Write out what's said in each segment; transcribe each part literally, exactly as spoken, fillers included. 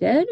connected.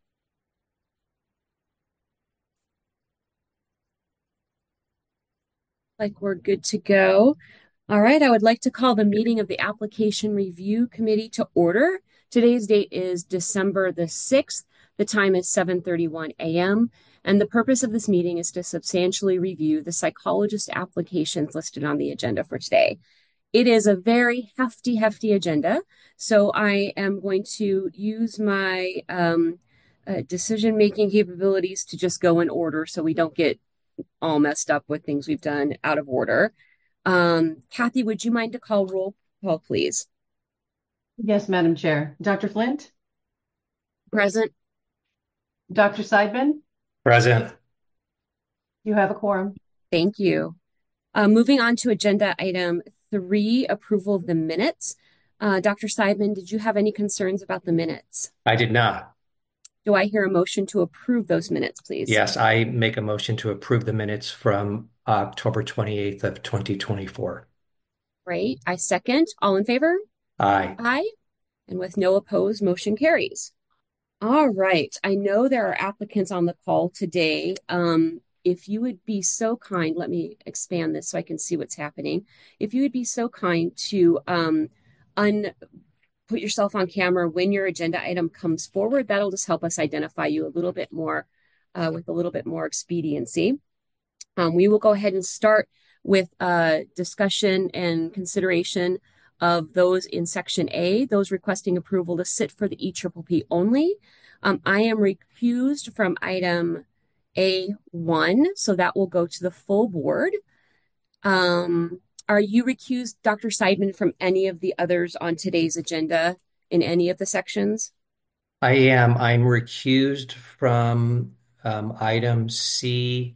Like we're good to go. All right, I would like to call the meeting of the Application Review Committee to order. Today's date is December the sixth. The time is seven thirty-one a m And the purpose of this meeting is to substantially review the psychologist applications listed on the agenda for today. It is a very hefty, hefty agenda. So I am going to use my um, uh, decision-making capabilities to just go in order so we don't get all messed up with things we've done out of order. Um, Kathy, would you mind to call roll call, please? Yes, Madam Chair. Doctor Flint, Present. Doctor Seidman, Present. you have a quorum. Thank you. Uh, moving on to agenda item three, approval of the minutes. Uh, Doctor Seidman, did you have any concerns about the minutes? I did not. Do I hear a motion to approve those minutes, please? Yes, I make a motion to approve the minutes from October twenty-eighth of twenty twenty-four. Great. I second. All in favor? Aye. Aye. And with no opposed, motion carries. All right. I know there are applicants on the call today. Um, if you would be so kind, let me expand this so I can see what's happening. If you would be so kind to um, un put yourself on camera when your agenda item comes forward, that'll just help us identify you a little bit more uh, with a little bit more expediency. Um, we will go ahead and start with uh, discussion and consideration of those in section A, those requesting approval to sit for the E P P P only. Um, I am recused from item A one, so that will go to the full board. Um, are you recused, Doctor Seidman, from any of the others on today's agenda in any of the sections? I am. I'm recused from um, item C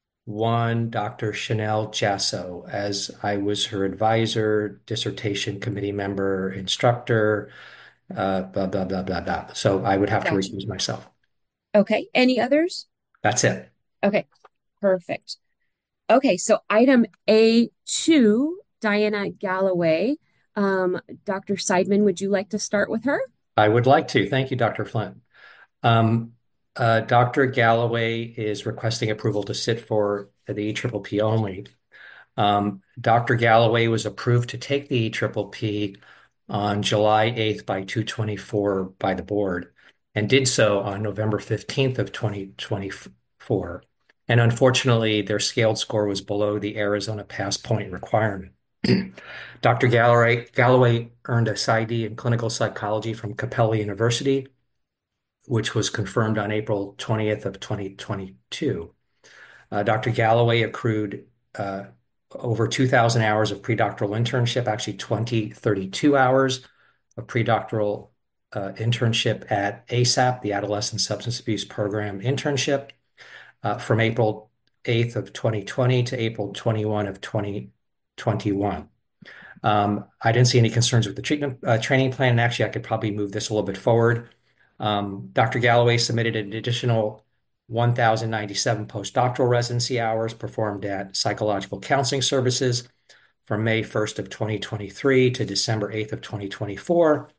one, Doctor Chanel Jasso, as I was her advisor, dissertation committee member, instructor, uh, blah, blah, blah, blah, blah. So I would have to Gotcha. recuse myself. Okay. Any others? That's it. Okay. Perfect. Okay, so item A two, Diana Galloway. Um, Doctor Seidman, would you like to start with her? I would like to. Thank you, Doctor Flint. Um, uh, Doctor Galloway is requesting approval to sit for the E P P P only. Um, Doctor Galloway was approved to take the E P P P on July eighth by two twenty-four by the board and did so on November fifteenth of twenty twenty-four. And unfortunately, their scaled score was below the Arizona pass point requirement. Doctor Galloway, Galloway earned a PsyD in clinical psychology from Capella University, which was confirmed on April twentieth of twenty twenty-two. Uh, Doctor Galloway accrued uh, over two thousand hours of predoctoral internship, actually twenty thirty-two hours of predoctoral uh, internship at ASAP, the Adolescent Substance Abuse Program internship, uh, from April eighth of twenty twenty to April twenty-first of twenty twenty-one. Um, I didn't see any concerns with the treatment uh, training plan, and actually I could probably move this a little bit forward. Um, Doctor Galloway submitted an additional one thousand ninety-seven postdoctoral residency hours performed at psychological counseling services from May first of twenty twenty-three to December eighth of twenty twenty-four,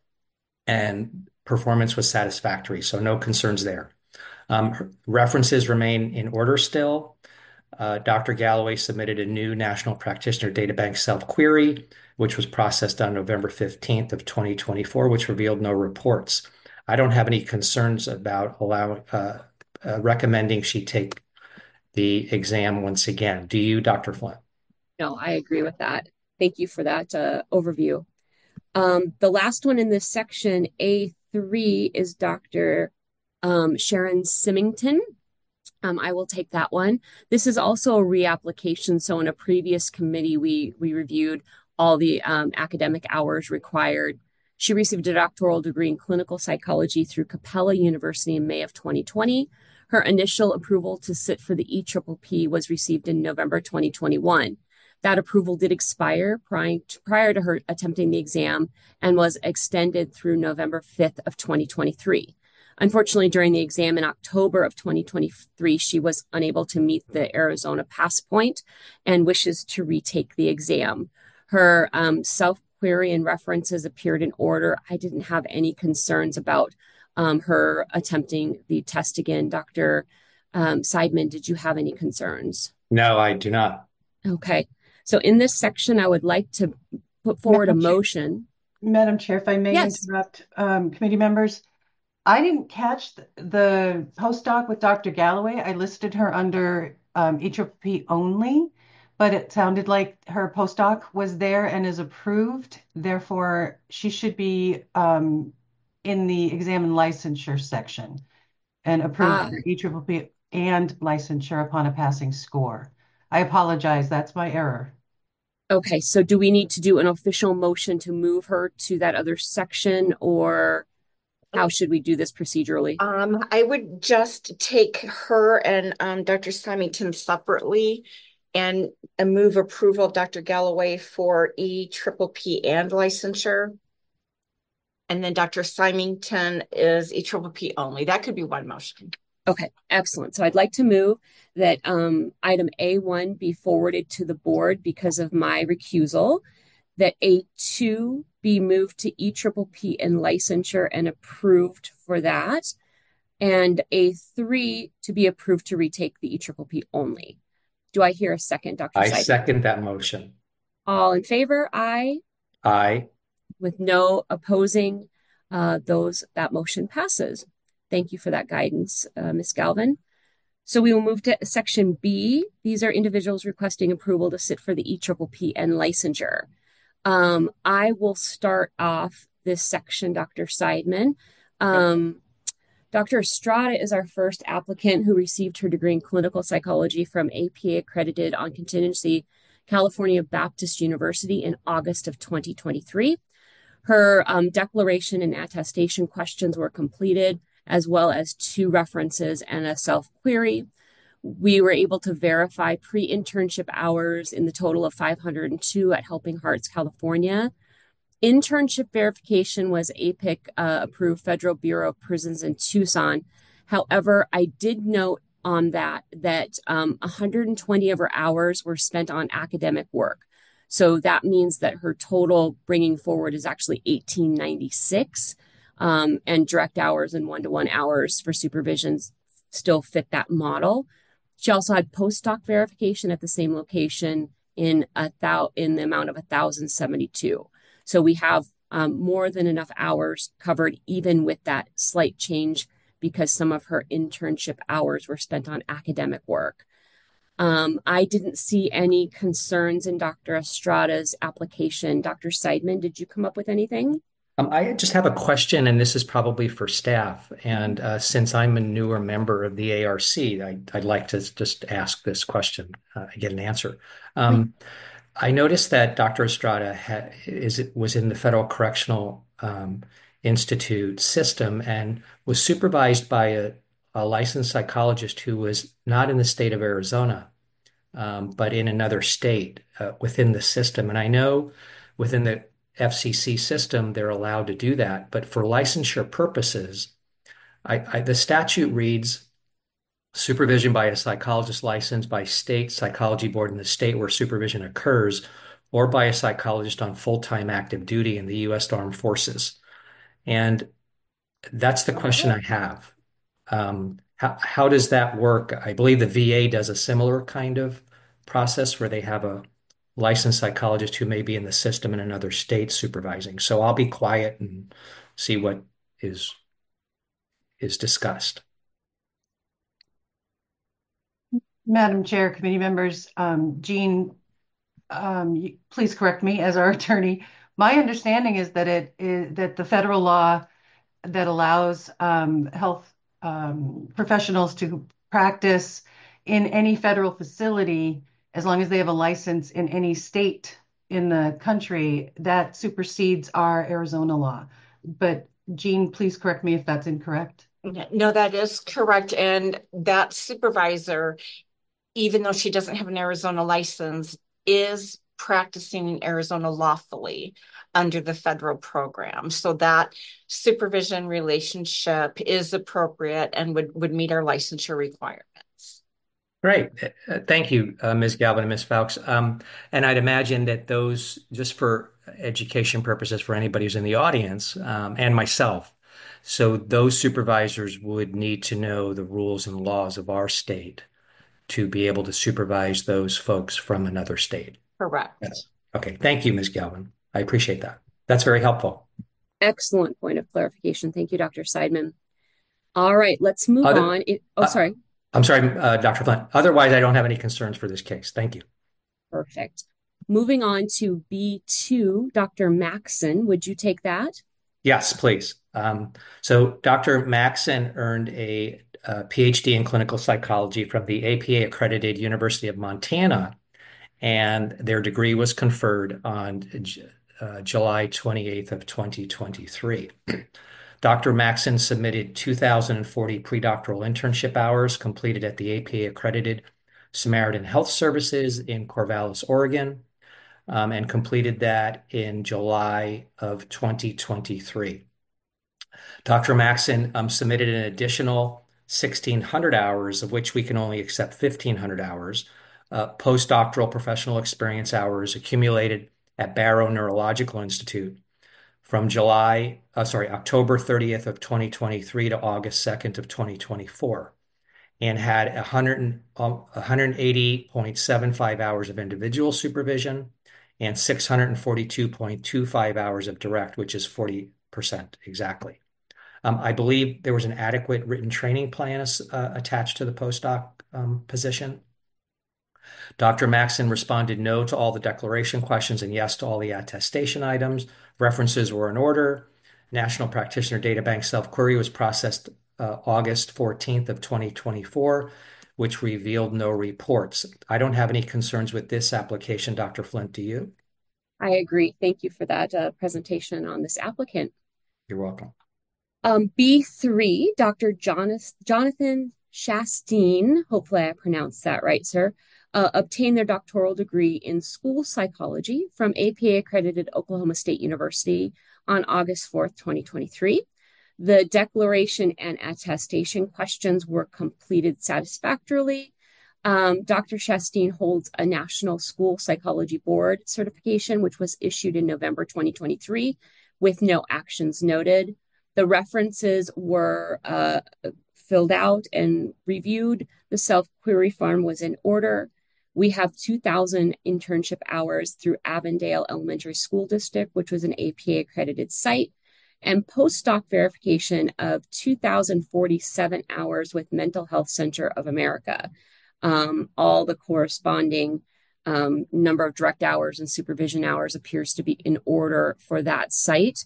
and performance was satisfactory, so no concerns there. Um, references remain in order still. Uh, Doctor Galloway submitted a new National Practitioner Databank self-query, which was processed on November fifteenth of twenty twenty-four, which revealed no reports. I don't have any concerns about allowing, uh, uh, recommending she take the exam once again. Do you, Doctor Flint? No, I agree with that. Thank you for that uh, overview. Um, the last one in this section, A three, is Doctor Um, Sharon Symington. Um, I will take that one. This is also a reapplication. So in a previous committee, we we reviewed all the um, academic hours required. She received a doctoral degree in clinical psychology through Capella University in May of twenty twenty. Her initial approval to sit for the E P P P was received in November twenty twenty-one. That approval did expire prior to, prior to her attempting the exam and was extended through November fifth of twenty twenty-three. Unfortunately, during the exam in October of twenty twenty-three, she was unable to meet the Arizona pass point and wishes to retake the exam. Her um, self query and references appeared in order. I didn't have any concerns about um, her attempting the test again. Doctor Um, Seidman, did you have any concerns? No, I do not. Okay. Okay. So in this section, I would like to put forward a Madam Chair, motion. Madam Chair, if I may Yes. interrupt, um, committee members, I didn't catch the, the postdoc with Doctor Galloway. I listed her under um, E P P only, but it sounded like her postdoc was there and is approved. Therefore, she should be um, in the exam and licensure section and approved Uh, for E P P and licensure upon a passing score. I apologize. That's my error. okay. So do we need to do an official motion to move her to that other section, or how should we do this procedurally? Um, I would just take her and um, Doctor Symington separately and, and move approval of Doctor Galloway for E triple P and licensure. And then Doctor Symington is E triple P only. That could be one motion. Okay, excellent. So I'd like to move that um, item A one be forwarded to the board because of my recusal, that A two be moved to E triple P and licensure and approved for that, and A three to be approved to retake the E triple P only. Do I hear a second, Doctor I Seidman? second that motion. All in favor? Aye. Aye. With no opposing, uh, those that motion passes. Thank you for that guidance, uh, Miz Galvin. So we will move to section B. These are individuals requesting approval to sit for the E P P and licensure. Um, I will start off this section, Doctor Seidman. Um, Doctor Estrada is our first applicant who received her degree in clinical psychology from A P A accredited on contingency California Baptist University in August of twenty twenty-three. Her um, declaration and attestation questions were completed, as well as two references and a self-query. We were able to verify pre-internship hours in the total of five hundred two at Helping Hearts, California. Internship verification was A P I C uh, approved Federal Bureau of Prisons in Tucson. However, I did note on that that um, one hundred twenty of her hours were spent on academic work. So that means that her total bringing forward is actually eighteen ninety-six, um, and direct hours and one-to-one hours for supervisions still fit that model. She also had postdoc verification at the same location in a thou in the amount of one thousand seventy-two. So we have um, more than enough hours covered, even with that slight change, because some of her internship hours were spent on academic work. Um, I didn't see any concerns in Doctor Estrada's application. Doctor Seidman, did you come up with anything? Um, I just have a question, and this is probably for staff. And uh, since I'm a newer member of the A R C, I, I'd like to just ask this question, uh, get an answer. Um, I noticed that Doctor Estrada ha is was in the Federal Correctional um, Institute system and was supervised by a, a licensed psychologist who was not in the state of Arizona, um, but in another state uh, within the system. And I know within the F C C system, they're allowed to do that. But for licensure purposes, I, I, the statute reads supervision by a psychologist licensed by state psychology board in the state where supervision occurs, or by a psychologist on full-time active duty in the U S Armed Forces. And that's the question I have. Um, how, how does that work? I believe the V A does a similar kind of process where they have a licensed psychologist who may be in the system in another state supervising. So I'll be quiet and see what is is discussed. Madam Chair, committee members, um, Jean, um, you- please correct me as our attorney. My understanding is that it is that the federal law that allows um, health um, professionals to practice in any federal facility, as long as they have a license in any state in the country, that supersedes our Arizona law. But Jean, please correct me if that's incorrect. No, that is correct. And that supervisor, even though she doesn't have an Arizona license, is practicing in Arizona lawfully under the federal program. So that supervision relationship is appropriate and would, would meet our licensure requirements. Great. Uh, Thank you, uh, Miz Galvin and Miz Fowkes. Um, and I'd imagine that those, just for education purposes for anybody who's in the audience, um, and myself, So those supervisors would need to know the rules and laws of our state to be able to supervise those folks from another state. Correct. Yes. Okay. Thank you, Miz Galvin. I appreciate that. That's very helpful. Excellent point of clarification. Thank you, Doctor Seidman. All right, let's move Other, on. It, oh, uh, sorry. I'm sorry, uh, Doctor Flint. Otherwise, I don't have any concerns for this case. Thank you. Perfect. Moving on to B two, Doctor Maxson, would you take that? Yes, please. Um, so Doctor Maxson earned a, a PhD in clinical psychology from the A P A-accredited University of Montana, and their degree was conferred on uh, July twenty-eighth of twenty twenty-three. Doctor Maxson submitted two thousand forty predoctoral internship hours completed at the A P A-accredited Samaritan Health Services in Corvallis, Oregon, um, and completed that in July of twenty twenty-three. Doctor Maxson um, submitted an additional sixteen hundred hours, of which we can only accept fifteen hundred hours, uh, postdoctoral professional experience hours accumulated at Barrow Neurological Institute from July, uh, sorry, October thirtieth of twenty twenty-three to August second of twenty twenty-four, and had one hundred, um, one hundred eighty point seven five hours of individual supervision and six hundred forty-two point two five hours of direct, which is forty percent exactly. Um, I believe there was an adequate written training plan uh, attached to the postdoc um, position. Doctor Maxson responded no to all the declaration questions and yes to all the attestation items. References were in order. National Practitioner Data Bank self-query was processed uh, August fourteenth of twenty twenty-four, which revealed no reports. I don't have any concerns with this application. Doctor Flint, do you? I agree. Thank you for that uh, presentation on this applicant. You're welcome. Um, B three, Doctor Jonathan, Jonathan Chasteen, hopefully I pronounced that right, sir, uh, obtained their doctoral degree in school psychology from A P A-accredited Oklahoma State University on August fourth, twenty twenty-three. The declaration and attestation questions were completed satisfactorily. Um, Doctor Chasteen holds a National School Psychology Board certification, which was issued in November twenty twenty-three, with no actions noted. The references were uh, filled out and reviewed. The self-query form was in order. We have two thousand internship hours through Avondale Elementary School District, which was an A P A-accredited site, and postdoc verification of two thousand forty-seven hours with Mental Health Center of America. Um, all the corresponding um, number of direct hours and supervision hours appears to be in order for that site.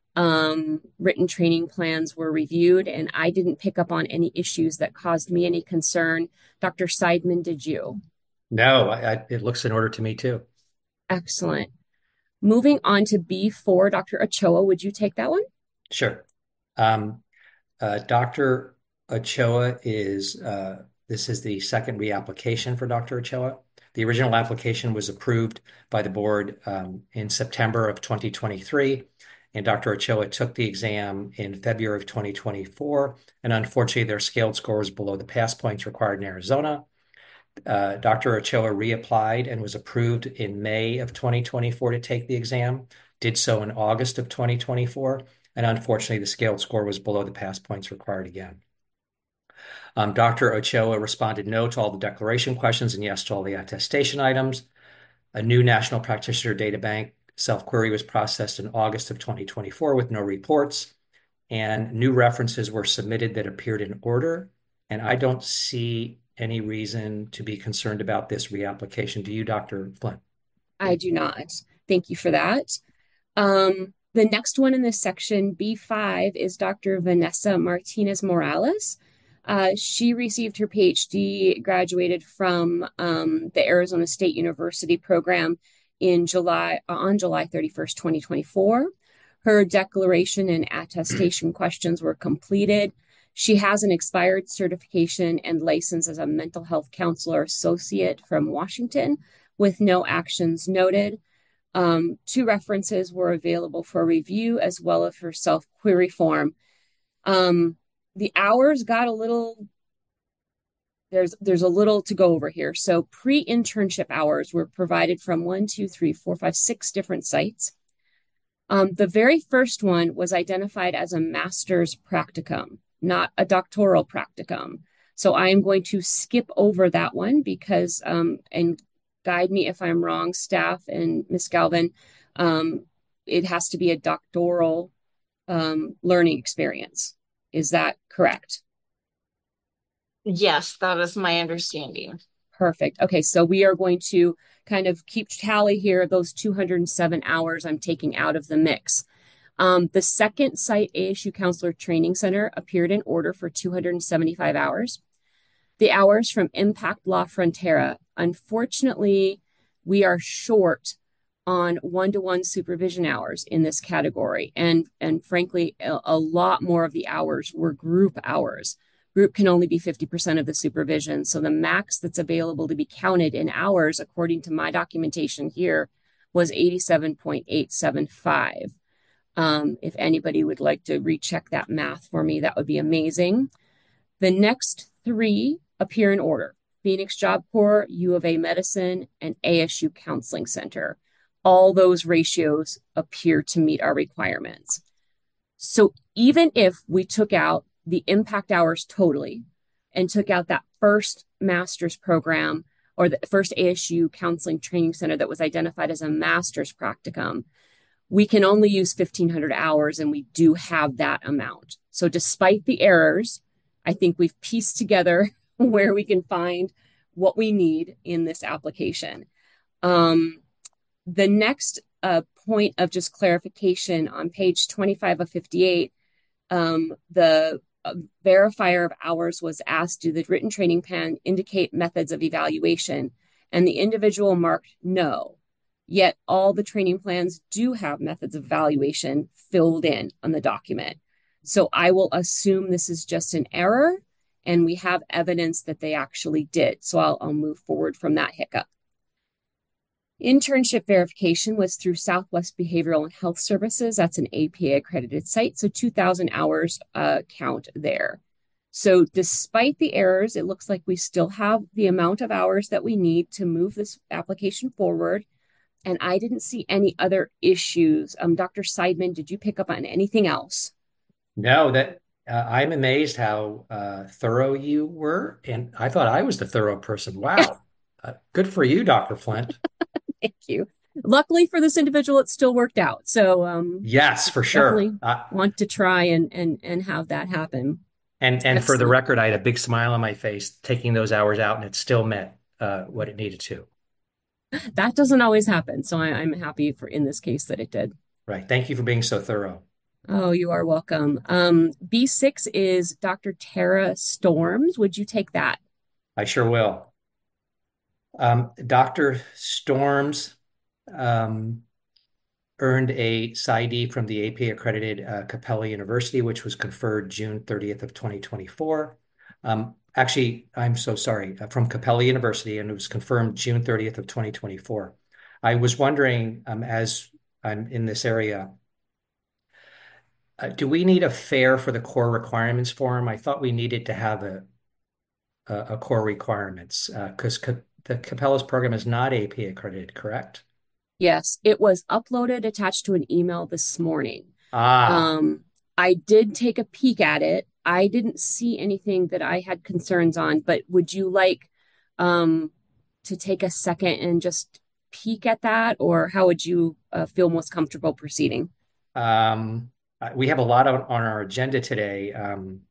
Um, written training plans were reviewed, and I didn't pick up on any issues that caused me any concern. Doctor Seidman, did you? No, I, I, it looks in order to me too. Excellent. Moving on to B four, Doctor Ochoa, would you take that one? Sure. Um, uh, Doctor Ochoa is, uh, this is the second reapplication for Doctor Ochoa. The original application was approved by the board um, in September of twenty twenty-three. And Doctor Ochoa took the exam in February of twenty twenty-four, and unfortunately, their scaled score was below the pass points required in Arizona. Uh, Doctor Ochoa reapplied and was approved in May of twenty twenty-four to take the exam, did so in August of twenty twenty-four, and unfortunately, the scaled score was below the pass points required again. Um, Doctor Ochoa responded no to all the declaration questions and yes to all the attestation items. A new National Practitioner Data Bank self-query was processed in August of twenty twenty-four with no reports, and new references were submitted that appeared in order. And I don't see any reason to be concerned about this reapplication. Do you, Doctor Flint? I do not. Thank you for that. Um, the next one in this section, B five, is Doctor Vanessa Martinez Morales. Uh, she received her PhD, graduated from um, the Arizona State University program in July on July thirty-first, twenty twenty-four. Her declaration and attestation questions were completed. She has an expired certification and license as a mental health counselor associate from Washington with no actions noted. Um, two references were available for review as well as her self-query form. Um, the hours got a little There's there's a little to go over here. So pre-internship hours were provided from one, two, three, four, five, six different sites. Um, the very first one was identified as a master's practicum, not a doctoral practicum. So I am going to skip over that one because, um, and guide me if I'm wrong, staff and Miz Galvin, um, it has to be a doctoral um, learning experience. Is that correct? Yes, that is my understanding. Perfect. Okay, so we are going to kind of keep tally here of those two hundred seven hours I'm taking out of the mix. Um, the second site A S U Counselor Training Center appeared in order for two hundred seventy-five hours. The hours from Impact Law Frontera, unfortunately, we are short on one-to-one supervision hours in this category. And, and frankly, a, a lot more of the hours were group hours. Group can only be fifty percent of the supervision. So the max that's available to be counted in hours, according to my documentation here, was eighty-seven point eight seven five. Um, if anybody would like to recheck that math for me, that would be amazing. The next three appear in order: Phoenix Job Corps, U of A Medicine, and A S U Counseling Center. All those ratios appear to meet our requirements. So even if we took out the impact hours totally and took out that first master's program or the first A S U Counseling Training Center that was identified as a master's practicum, we can only use fifteen hundred hours, and we do have that amount. So despite the errors, I think we've pieced together where we can find what we need in this application. Um, the next uh, point of just clarification on page twenty-five of fifty-eight, um, the uh, verifier of hours was asked, do the written training plan indicate methods of evaluation? And the individual marked no. Yet all the training plans do have methods of evaluation filled in on the document. So I will assume this is just an error, and we have evidence that they actually did. So I'll, I'll move forward from that hiccup. Internship verification was through Southwest Behavioral and Health Services. That's an A P A accredited site. So two thousand hours uh, count there. So despite the errors, it looks like we still have the amount of hours that we need to move this application forward. And I didn't see any other issues. Um, Doctor Seidman, did you pick up on anything else? No, that uh, I'm amazed how uh, thorough you were. And I thought I was the thorough person. Wow. uh, good for you, Doctor Flint. Thank you. Luckily for this individual, it still worked out. So um, yes, for sure. Definitely uh, want to try and and and have that happen. And and Excellent. For the record, I had a big smile on my face taking those hours out, and it still met uh, what it needed to. That doesn't always happen. So I, I'm happy for in this case that it did. Right. Thank you for being so thorough. Oh, you are welcome. Um, B six is Doctor Tara Storms. Would you take that? I sure will. Um, Doctor Storms um, earned a S I D from the A P A-accredited uh, Capella University, which was conferred June thirtieth of twenty twenty-four. Um, actually, I'm so sorry, uh, from Capella University, and it was confirmed June thirtieth of twenty twenty-four. I was wondering, um, as I'm in this area, uh, do we need a FAIR for the core requirements form? I thought we needed to have a a, a core requirements because uh, the Capella's program is not A P A accredited, correct? Yes, it was uploaded attached to an email this morning. Ah. Um, I did take a peek at it. I didn't see anything that I had concerns on, but would you like um, to take a second and just peek at that, or how would you uh, feel most comfortable proceeding? Um, we have a lot on, on our agenda today. Um,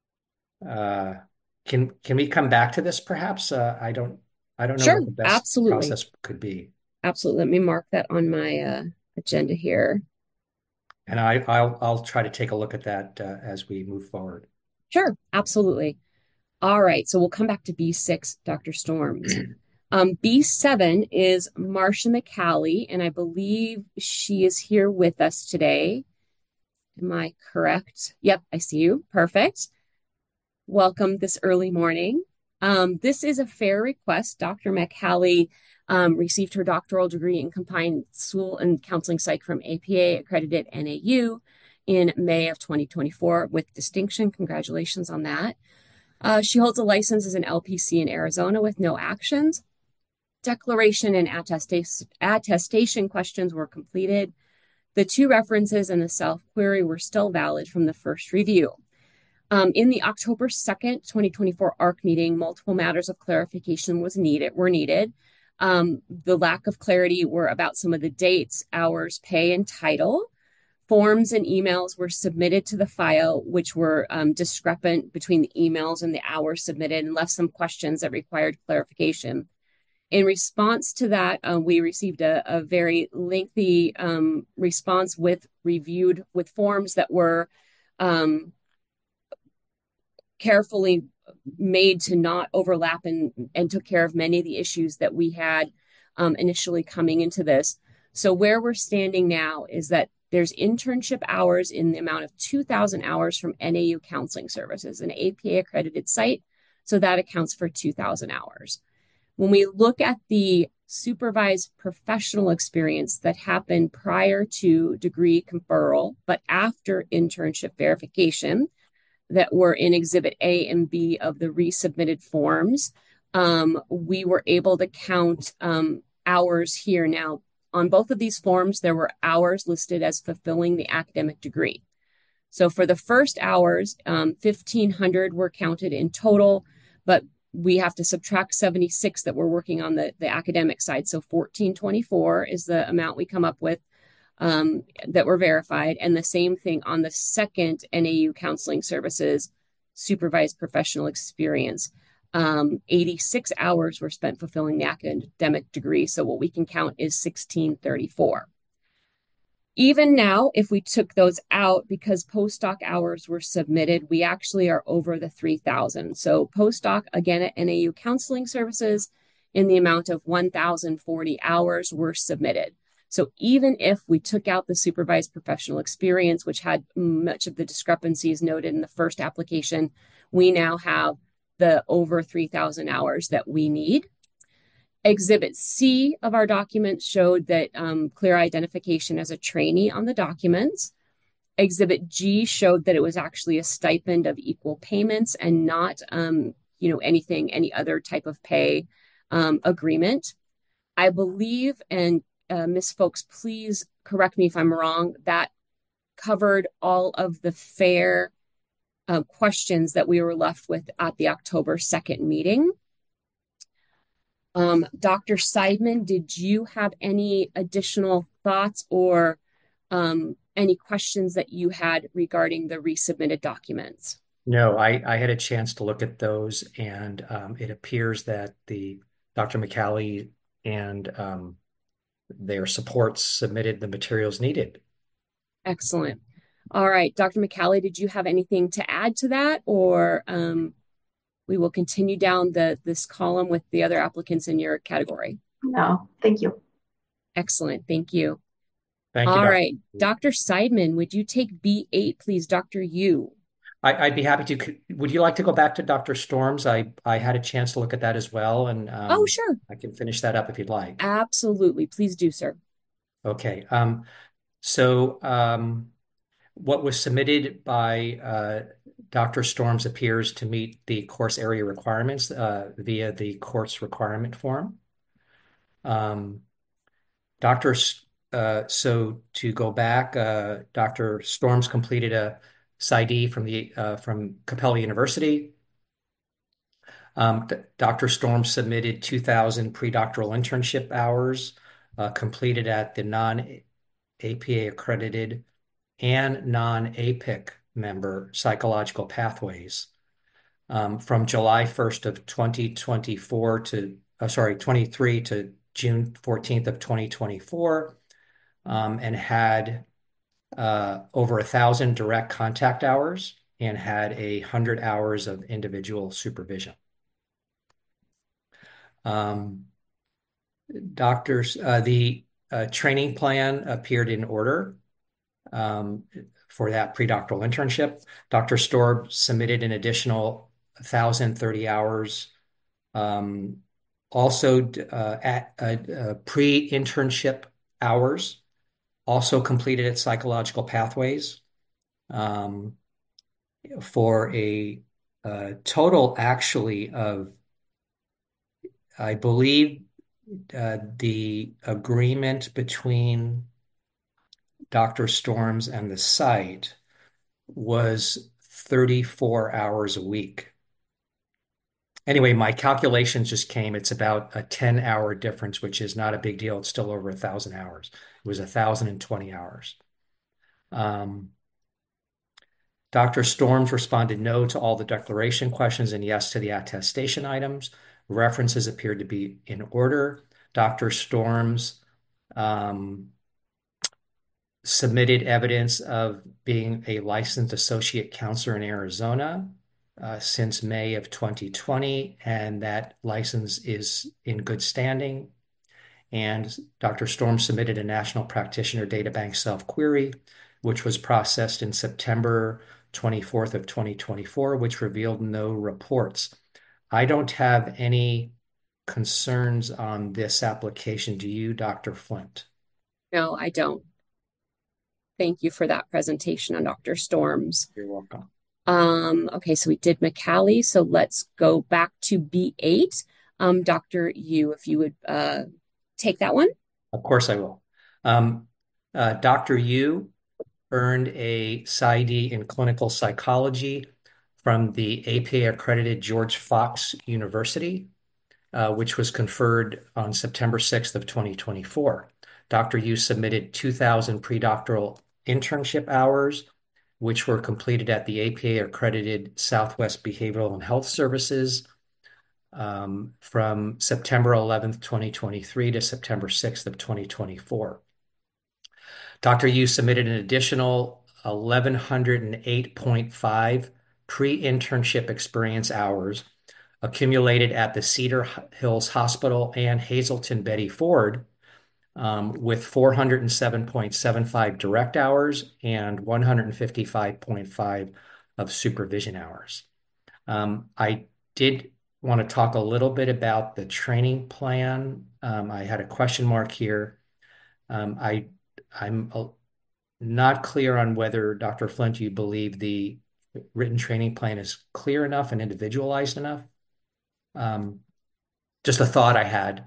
uh, can can we come back to this perhaps? Uh, I don't I don't know Sure, what the best absolutely. process could be. Absolutely. Let me mark that on my uh, agenda here. And I, I'll I'll try to take a look at that uh, as we move forward. Sure, absolutely. All right, so we'll come back to B six, Doctor Storms. um, B seven is Marcia McCallie, and I believe she is here with us today. Am I correct? Yep, I see you. Perfect. Welcome this early morning. Um, this is a FAIR request. Doctor McCallie um, received her doctoral degree in combined school and counseling psych from A P A accredited N A U in May of twenty twenty-four with distinction. Congratulations on that. Uh, she holds a license as an L P C in Arizona with no actions. Declaration and attestation, attestation questions were completed. The two references and the self-query were still valid from the first review. Um, in the October second, twenty twenty-four A R C meeting, multiple matters of clarification was needed, were needed. Um, the lack of clarity were about some of the dates, hours, pay, and title. Forms and emails were submitted to the file, which were um, discrepant between the emails and the hours submitted and left some questions that required clarification. In response to that, uh, we received a, a very lengthy um, response with reviewed with forms that were um, carefully made to not overlap and, and took care of many of the issues that we had um, initially coming into this. So where we're standing now is that there's internship hours in the amount of two thousand hours from N A U Counseling Services, an A P A accredited site. So that accounts for two thousand hours. When we look at the supervised professional experience that happened prior to degree conferral, but after internship verification, that were in Exhibit A and B of the resubmitted forms, um, we were able to count um, hours here. Now, on both of these forms, there were hours listed as fulfilling the academic degree. So for the first hours, um, fifteen hundred were counted in total, but we have to subtract seventy-six that we're working on the, the academic side. So fourteen twenty-four is the amount we come up with um, that were verified. And the same thing on the second N A U Counseling Services supervised professional experience. Um, eighty-six hours were spent fulfilling the academic degree. So what we can count is sixteen thirty-four. Even now, if we took those out, because postdoc hours were submitted, we actually are over the three thousand. So postdoc, again, at N A U Counseling Services, in the amount of one thousand forty hours were submitted. So even if we took out the supervised professional experience, which had much of the discrepancies noted in the first application, we now have the over three thousand hours that we need. Exhibit C of our document showed that um, clear identification as a trainee on the documents. Exhibit G showed that it was actually a stipend of equal payments and not, um, you know, anything, any other type of pay um, agreement. I believe, and uh, Miz Folks, please correct me if I'm wrong, that covered all of the fair uh, questions that we were left with at the October second meeting. Um, Doctor Seidman, did you have any additional thoughts or um, any questions that you had regarding the resubmitted documents? No, I, I had a chance to look at those, and um, it appears that the Doctor McCallie and um, their supports submitted the materials needed. Excellent. All right, Doctor McCallie, did you have anything to add to that, or um, we will continue down the this column with the other applicants in your category? No, thank you. Excellent, thank you. Thank you, All Doctor right, Doctor Seidman, would you take B eight, please, Doctor Yu? I, I'd be happy to. Would you like to go back to Doctor Storms? I, I had a chance to look at that as well, and um, Oh, sure. I can finish that up if you'd like. Absolutely, please do, sir. Okay. Um, so um, what was submitted by uh, Doctor Storms appears to meet the course area requirements uh, via the course requirement form. Um, Doctor, uh, so to go back, uh, Doctor Storms completed a PsyD from the uh, from Capella University. Um, Doctor Storms submitted two thousand predoctoral internship hours uh, completed at the non-A P A accredited and non-A P I C member psychological pathways um, from July first of twenty twenty-four to, uh, sorry, twenty-three to June fourteenth of twenty twenty-four, um, and had uh, over a thousand direct contact hours and had a hundred hours of individual supervision. Um, doctors, uh, the uh, training plan appeared in order um, for that predoctoral internship. Doctor Storb submitted an additional one thousand thirty hours. Um, also, uh, at uh, uh, pre-internship hours, also completed at Psychological Pathways um, for a uh, total actually of, I believe, uh, the agreement between Doctor Storms and the site was thirty-four hours a week. Anyway, my calculations just came. It's about a ten hour difference, which is not a big deal. It's still over a thousand hours. It was a thousand twenty hours. Um, Doctor Storms responded no to all the declaration questions and yes to the attestation items. References appeared to be in order. Doctor Storms um, submitted evidence of being a licensed associate counselor in Arizona uh, since May of twenty twenty, and that license is in good standing. And Doctor Storm submitted a National Practitioner Data Bank self-query, which was processed in September twenty-fourth of twenty twenty-four, which revealed no reports. I don't have any concerns on this application. Do you, Doctor Flint? No, I don't. Thank you for that presentation on Doctor Storms. You're welcome. Um, okay, so we did McCallie. So let's go back to B eight. Um, Doctor Yu, if you would uh, take that one. Of course I will. Um, uh, Doctor Yu earned a PsyD in clinical psychology from the A P A-accredited George Fox University, uh, which was conferred on September sixth of twenty twenty-four. Doctor Yu submitted two thousand predoctoral internship hours, which were completed at the A P A-accredited Southwest Behavioral and Health Services um, from September eleventh, twenty twenty-three to September sixth of twenty twenty-four. Doctor Yu submitted an additional eleven oh eight point five pre-internship experience hours accumulated at the Cedar Hills Hospital and Hazleton Betty Ford, um, with four hundred seven point seven five direct hours and one hundred fifty-five point five of supervision hours. Um, I did want to talk a little bit about the training plan. Um, I had a question mark here. Um, I, I'm a, not clear on whether, Doctor Flint, you believe the written training plan is clear enough and individualized enough. Um, just a thought I had.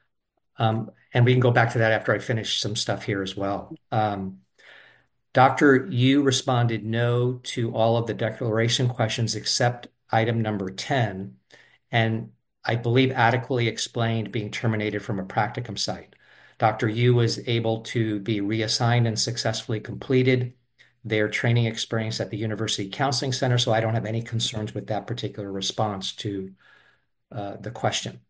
Um, and we can go back to that after I finish some stuff here as well. Um, Doctor Yu responded no to all of the declaration questions except item number ten, and I believe adequately explained being terminated from a practicum site. Doctor Yu was able to be reassigned and successfully completed their training experience at the University Counseling Center, so I don't have any concerns with that particular response to uh, the question.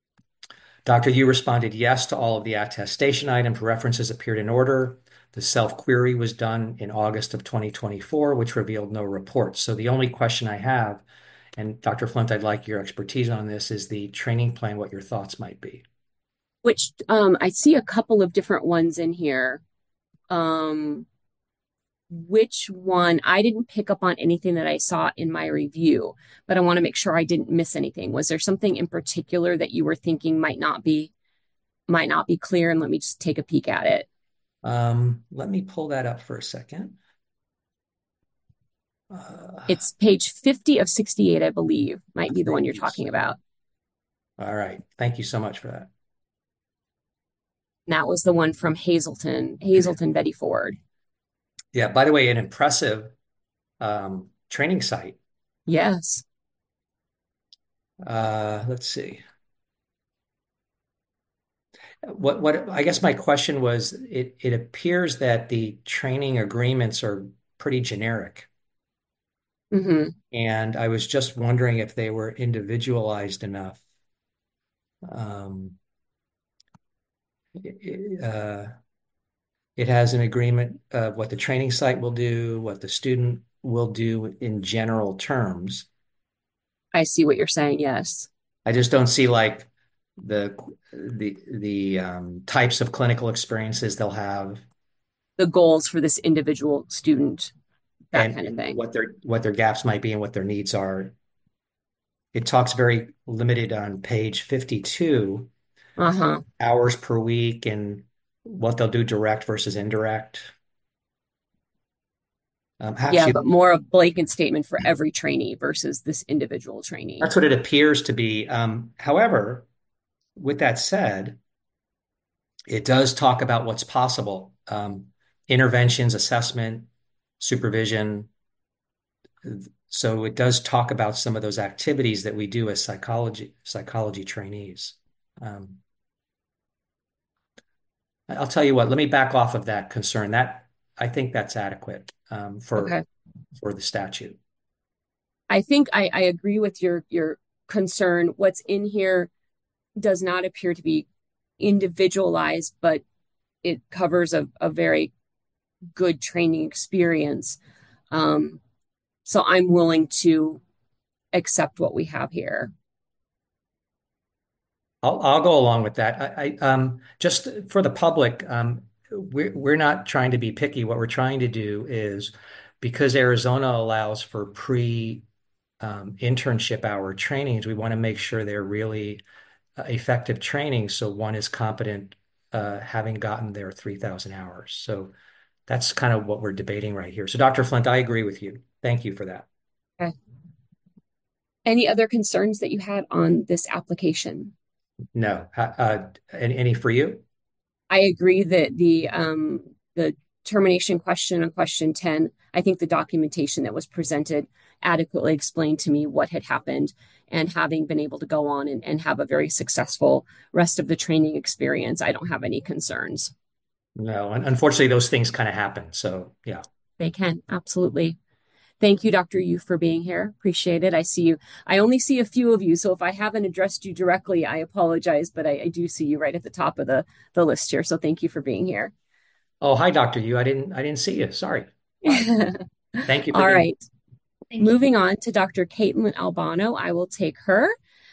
Doctor Yu responded yes to all of the attestation items. References appeared in order. The self-query was done in August of twenty twenty-four, which revealed no reports. So the only question I have, and Doctor Flint, I'd like your expertise on this, is the training plan, what your thoughts might be. Which um, I see a couple of different ones in here. Um, which one? I didn't pick up on anything that I saw in my review, but I want to make sure I didn't miss anything. Was there something in particular that you were thinking might not be might not be clear? And let me just take a peek at it. Um, let me pull that up for a second. Uh, It's page fifty of sixty-eight, I believe, might be the one you're talking about. All right. Thank you so much for that. And that was the one from Hazleton, Hazleton Betty Ford. Yeah, by the way, an impressive um, training site. Yes. Uh, let's see. What what I guess my question was, it it appears that the training agreements are pretty generic. Mm-hmm. And I was just wondering if they were individualized enough. Um, it, uh, it has an agreement of what the training site will do, what the student will do in general terms. I see what you're saying. Yes. I just don't see like the the the um, types of clinical experiences they'll have, The goals for this individual student, that and kind of thing. what their what their gaps might be and what their needs are. It talks very limited on page fifty-two, Uh-huh. hours per week and what they'll do direct versus indirect. Um, Yeah, actually, but more a blanket statement for every trainee versus this individual trainee. that's what it appears to be. Um, however, with that said, it does talk about what's possible. Um, interventions, assessment, supervision. So it does talk about some of those activities that we do as psychology psychology trainees. Um, I'll tell you what, let me back off of that concern. That I think that's adequate um, for Okay. for the statute. I think I, I agree with your your concern. What's in here does not appear to be individualized, but it covers a, a very good training experience. Um, so I'm willing to accept what we have here. I'll I'll go along with that. I, I um just for the public, um we're we're not trying to be picky. What we're trying to do is because Arizona allows for pre um, internship hour trainings, we want to make sure they're really uh, effective training so one is competent uh, having gotten their three thousand hours. So that's kind of what we're debating right here. So Doctor Flint, I agree with you. Thank you for that. Okay. Any other concerns that you had on this application? No. Uh, any, any for you? I agree that the um, the termination question on question ten, I think the documentation that was presented adequately explained to me what had happened, and having been able to go on and, and have a very successful rest of the training experience, I don't have any concerns. No, and unfortunately, those things kind of happen. So yeah. They can, absolutely. Thank you, Doctor Yu, for being here. Appreciate it. I see you. I only see a few of you, so if I haven't addressed you directly, I apologize, but I, I do see you right at the top of the, the list here. So thank you for being here. Oh, hi, Doctor Yu. I didn't I didn't see you. Sorry. Thank you for All being right. Thank Moving on to Doctor Caitlin Albano, I will take her.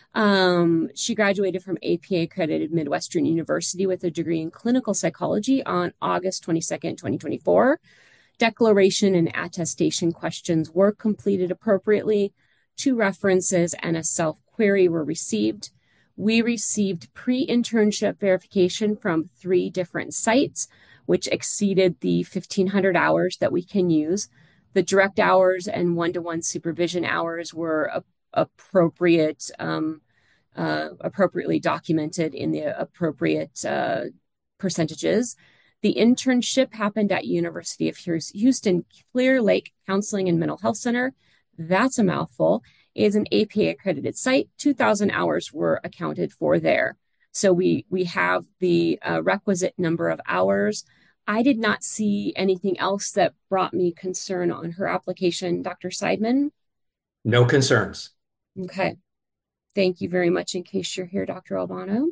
Um, she graduated from A P A-accredited Midwestern University with a degree in clinical psychology on August twenty-second, twenty twenty-four. Declaration and attestation questions were completed appropriately. Two references and a self-query were received. We received pre-internship verification from three different sites, which exceeded the fifteen hundred hours that we can use. The direct hours and one-to-one supervision hours were a- appropriate, um, uh, appropriately documented in the appropriate uh, percentages. The internship happened at University of Houston Clear Lake Counseling and Mental Health Center. That's a mouthful. It is an A P A-accredited site. two thousand hours were accounted for there. So we we have the uh, requisite number of hours. I did not see anything else that brought me concern on her application, Doctor Seidman. No concerns. Okay. Thank you very much in case you're here, Doctor Albano.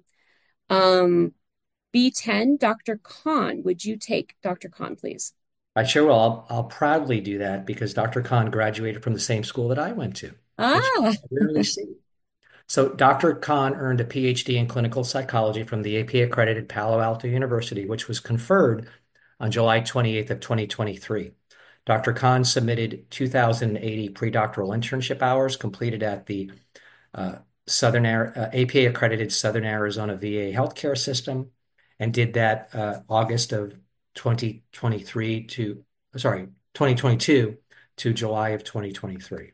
Um, B ten, Doctor Khan. Would you take Doctor Khan, please? I sure will. I'll, I'll proudly do that because Doctor Khan graduated from the same school that I went to, which Ah, I rarely see. So Doctor Khan earned a P H D in clinical psychology from the A P A-accredited Palo Alto University, which was conferred on July twenty-eighth of twenty twenty-three. Doctor Khan submitted two thousand eighty pre-doctoral internship hours completed at the uh, Southern uh, A P A-accredited Southern Arizona V A healthcare system, and did that uh, August of twenty twenty-three to, sorry, twenty twenty-two to July of twenty twenty-three.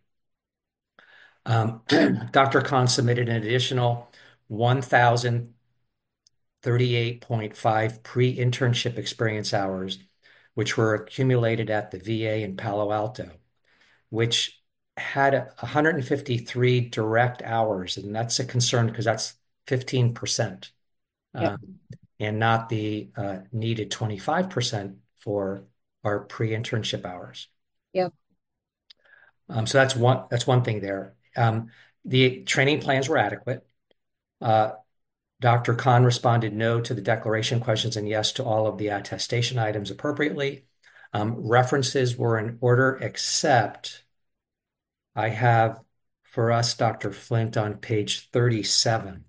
Um, Doctor Khan submitted an additional one thousand thirty-eight point five pre-internship experience hours, which were accumulated at the V A in Palo Alto, which had one hundred fifty-three direct hours. And that's a concern because that's fifteen percent. yep. Um, and not the uh, needed twenty-five percent for our pre-internship hours. Yep. Um, so that's one that's one thing there. Um, the training plans were adequate. Uh, Doctor Khan responded no to the declaration questions and yes to all of the attestation items appropriately. Um, references were in order, except I have for us Doctor Flint on page thirty-seven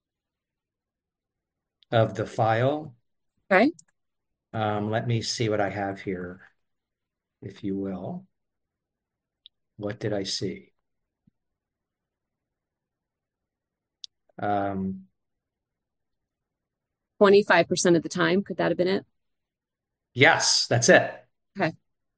of the file. Okay. Um, let me see what I have here, if you will. What did I see? Um, twenty-five percent of the time. Could that have been it? yes, that's it. Okay.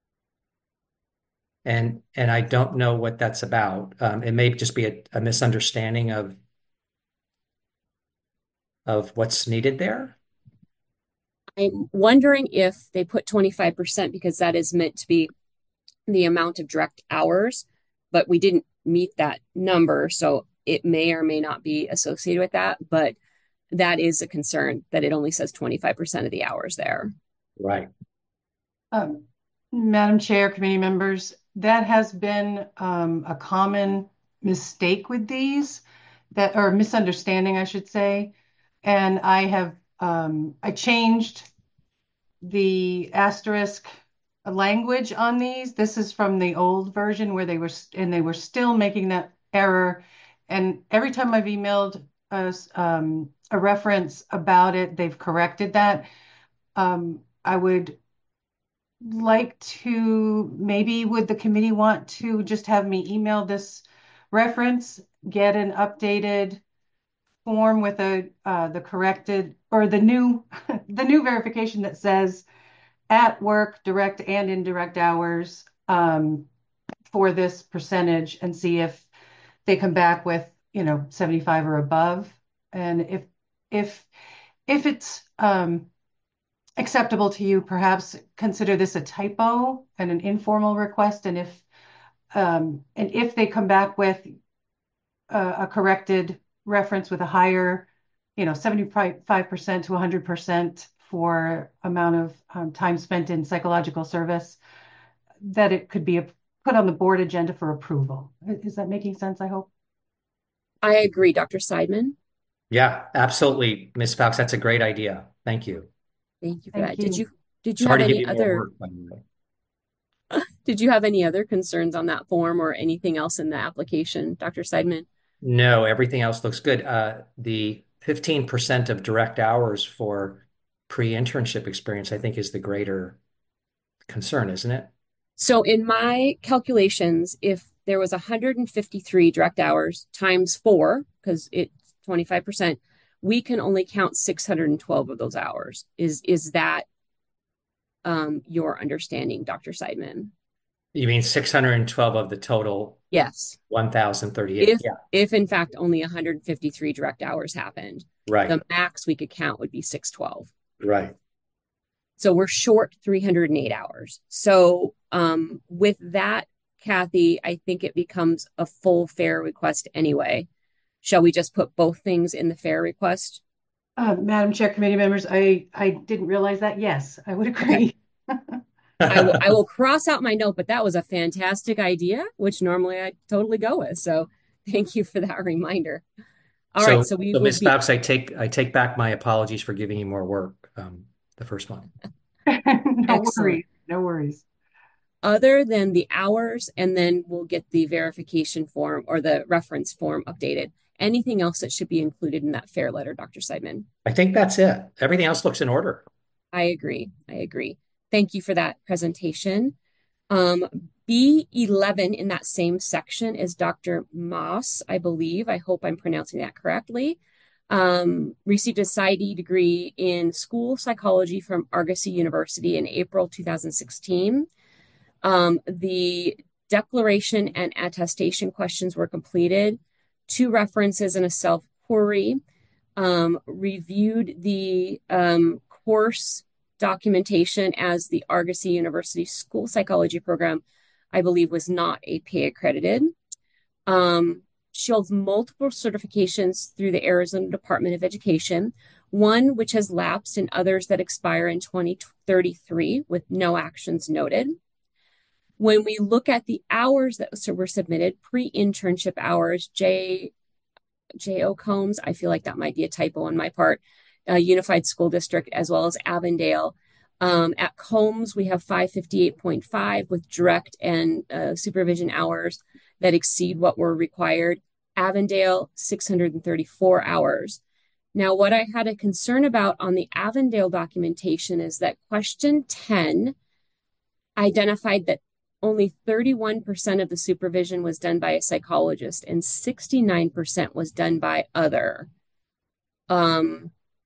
And and I don't know what that's about. Um, it may just be a, a misunderstanding of of what's needed there. I'm wondering if they put twenty-five percent because that is meant to be the amount of direct hours, but we didn't meet that number. So it may or may not be associated with that, but that is a concern that it only says twenty-five percent of the hours there. Right. Um, Madam Chair, committee members, that has been um, a common mistake with these, that or misunderstanding, I should say. And I have um, I changed the asterisk language on these. This is from the old version where they were and they were still making that error. And every time I've emailed us um, a reference about it, they've corrected that. Um, I would like to, maybe would the committee want to just have me email this reference, get an updated form with a uh, the corrected or the new the new verification that says at work, direct and indirect hours um, for this percentage, and see if they come back with, you know, seventy-five or above. And if if if it's um, acceptable to you, perhaps consider this a typo and an informal request. And if um, and if they come back with a, a corrected reference with a higher, you know, seventy-five percent to one hundred percent for amount of um, time spent in psychological service, that it could be a, put on the board agenda for approval. Is that making sense, I hope? I agree, Doctor Seidman. Yeah, absolutely, Miz Fox. That's a great idea. Thank you. Thank you for Thank that. Did you. you did you Sorry have to give any you more other work, by the way. did you have any other concerns on that form or anything else in the application, Doctor Seidman? No, everything else looks good. Uh, the fifteen percent of direct hours for pre-internship experience, I think, is the greater concern, isn't it? So in my calculations, if there was one hundred fifty-three direct hours times four, because it's twenty-five percent, we can only count six hundred twelve of those hours. Is is that um, your understanding, Doctor Seidman? You mean six hundred twelve of the total Yes. one thousand thirty-eight? If Yeah, if in fact only one hundred fifty-three direct hours happened, right, the max we could count would be six hundred twelve. right. So we're short three hundred eight hours. So um, with that, Kathy, I think it becomes a full fair request anyway. Shall we just put both things in the fair request? Uh, Madam Chair, committee members, I, I didn't realize that. Yes, I would agree. I will I will cross out my note, but that was a fantastic idea, which normally I totally go with. So thank you for that reminder. All right, So, so we so will Miz be Fox, I take I take back my apologies for giving you more work. Um, the first one. No excellent. worries. No worries. Other than the hours, and then we'll get the verification form or the reference form updated. Anything else that should be included in that fair letter, Doctor Seidman? I think that's it. Everything else looks in order. I agree. I agree. Thank you for that presentation. Um, B eleven in that same section is Doctor Moss, I believe. I hope I'm pronouncing that correctly. Um, received a PsyD degree in school psychology from Argosy University in April two thousand sixteen. Um, the declaration and attestation questions were completed, two references and a self-query. Um, reviewed the um, course documentation as the Argosy University School Psychology Program, I believe, was not A P A accredited. Um, she holds multiple certifications through the Arizona Department of Education, one which has lapsed and others that expire in twenty thirty-three with no actions noted. When we look at the hours that were submitted, pre-internship hours, J. J O Combs, I feel like that might be a typo on my part, uh, Unified School District, as well as Avondale. Um, at Combs, we have five fifty-eight point five with direct and uh, supervision hours that exceed what were required. Avondale, six hundred thirty-four hours. Now, what I had a concern about on the Avondale documentation is that question ten identified that only thirty-one percent of the supervision was done by a psychologist and sixty-nine percent was done by other. Um,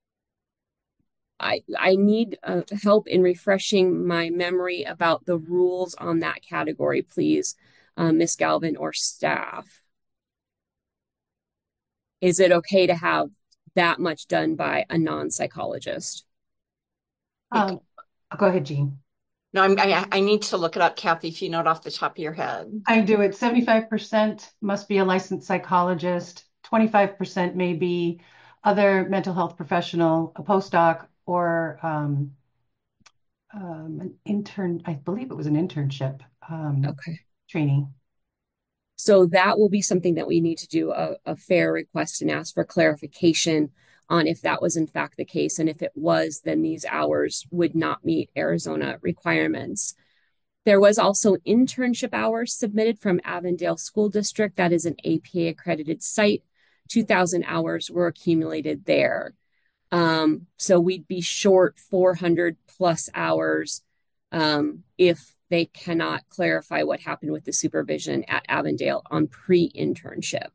I, I need uh, help in refreshing my memory about the rules on that category, please, uh, Miz Galvin or staff. Is it okay to have that much done by a non-psychologist? Um, go ahead, Jean. No, I'm, I, I need to look it up, Kathy, if you know it off the top of your head. I do it. seventy-five percent must be a licensed psychologist. twenty-five percent may be other mental health professional, a postdoc, or um, um, an intern. I believe it was an internship um, Okay. training. So that will be something that we need to do a, a fair request and ask for clarification on if that was in fact the case. And if it was, then these hours would not meet Arizona requirements. There was also internship hours submitted from Avondale School District. That is an A P A accredited site. two thousand hours were accumulated there. Um, so we'd be short four hundred plus hours um, if they cannot clarify what happened with the supervision at Avondale on pre-internship.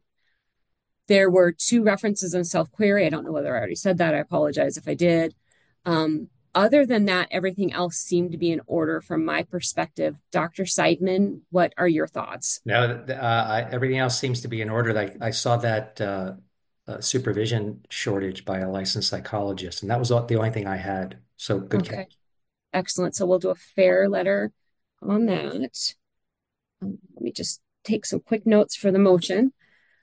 There were two references on self-query. I don't know whether I already said that. I apologize if I did. Um, other than that, everything else seemed to be in order from my perspective. Doctor Seidman, what are your thoughts? No, uh, I, everything else seems to be in order. I, I saw that uh, uh, supervision shortage by a licensed psychologist, and that was the only thing I had. So good Okay, catch. excellent. So we'll do a fair letter on that. Um, let me just take some quick notes for the motion.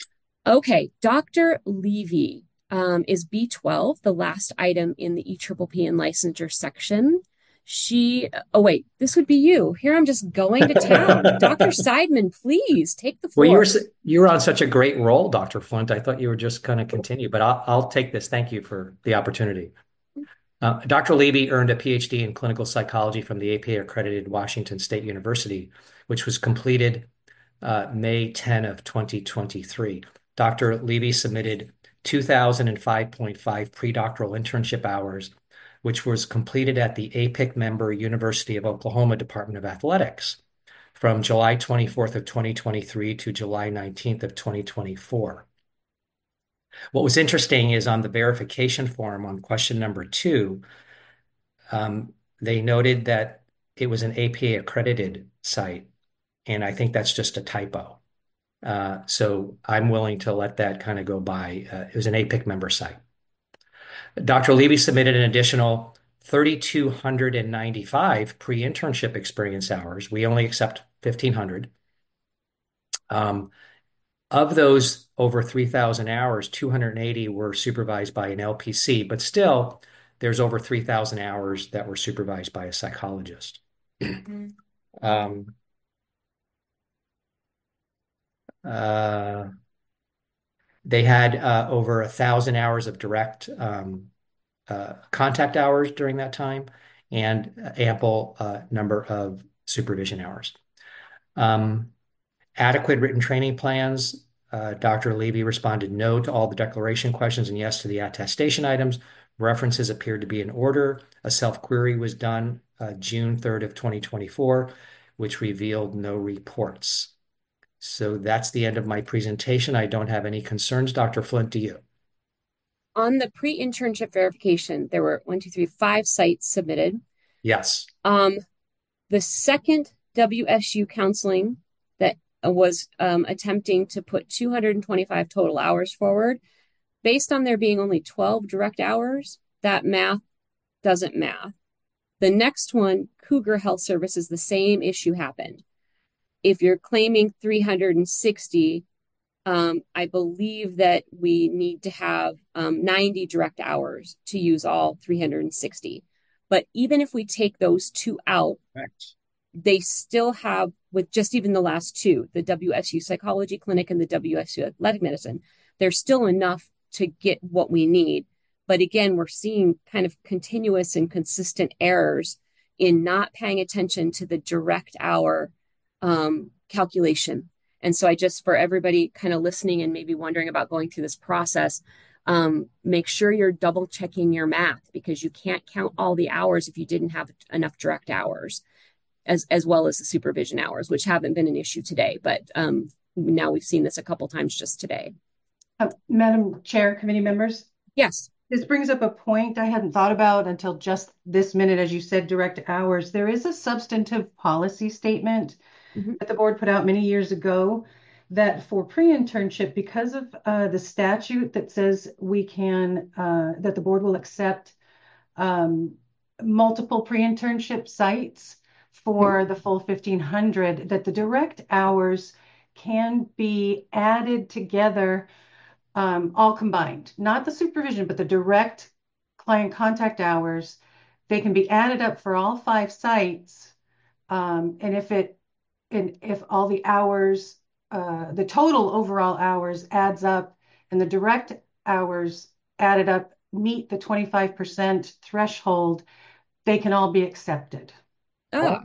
Okay, Doctor Levy um, is B twelve, the last item in the E P P P and licensure section. She, oh wait, this would be you. Here I'm just going to town. Doctor Seidman, please take the floor. Well, you were you were on such a great roll, Doctor Flint. I thought you were just going to continue, but I'll, I'll take this. Thank you for the opportunity. Uh, Doctor Levy earned a P H D in clinical psychology from the A P A-accredited Washington State University, which was completed uh, May tenth of twenty twenty-three. Doctor Levy submitted two thousand five point five pre-doctoral internship hours, which was completed at the A P I C member University of Oklahoma Department of Athletics from July twenty-fourth of twenty twenty-three to July nineteenth of twenty twenty-four. What was interesting is on the verification form on question number two, um, they noted that it was an A P A accredited site, and I think that's just a typo. Uh, so I'm willing to let that kind of go by. Uh, it was an A P I C member site. Doctor Levy submitted an additional three thousand two hundred ninety-five pre-internship experience hours. We only accept fifteen hundred. Um, of those over three thousand hours, two hundred eighty were supervised by an L P C, but still there's over three thousand hours that were supervised by a psychologist. Mm-hmm. um, uh, they had uh, over a thousand hours of direct um, uh, contact hours during that time and ample uh, number of supervision hours. Um, adequate written training plans. Uh, Doctor Levy responded no to all the declaration questions and yes to the attestation items. References appeared to be in order. A self-query was done uh, June third of twenty twenty-four, which revealed no reports. So that's the end of my presentation. I don't have any concerns. Doctor Flint, do you? On the pre-internship verification, there were one, two, three, five sites submitted. Yes. Um, the second W S U counseling that was um, attempting to put two hundred twenty-five total hours forward. Based on there being only twelve direct hours, that math doesn't math. The next one, Cougar Health Services, the same issue happened. If you're claiming three hundred sixty, um, I believe that we need to have um, ninety direct hours to use all three hundred sixty. But even if we take those two out, Correct. They still have, with just even the last two, the W S U Psychology Clinic and the W S U Athletic Medicine, there's still enough to get what we need. But again, we're seeing kind of continuous and consistent errors in not paying attention to the direct hour um, calculation. And so I just, for everybody kind of listening and maybe wondering about going through this process, um, make sure you're double checking your math, because you can't count all the hours if you didn't have enough direct hours, as, as well as the supervision hours, which haven't been an issue today. But um, now we've seen this a couple times just today. Uh, Madam Chair, committee members. Yes. This brings up a point I hadn't thought about until just this minute, as you said, direct hours. There is a substantive policy statement mm-hmm. that the board put out many years ago that for pre-internship, because of uh, the statute that says we can, uh, that the board will accept um, multiple pre-internship sites for the full fifteen hundred, that the direct hours can be added together, um, all combined, not the supervision, but the direct client contact hours. They can be added up for all five sites. Um, and if it, and if all the hours, uh, the total overall hours adds up and the direct hours added up meet the twenty-five percent threshold, they can all be accepted. Oh,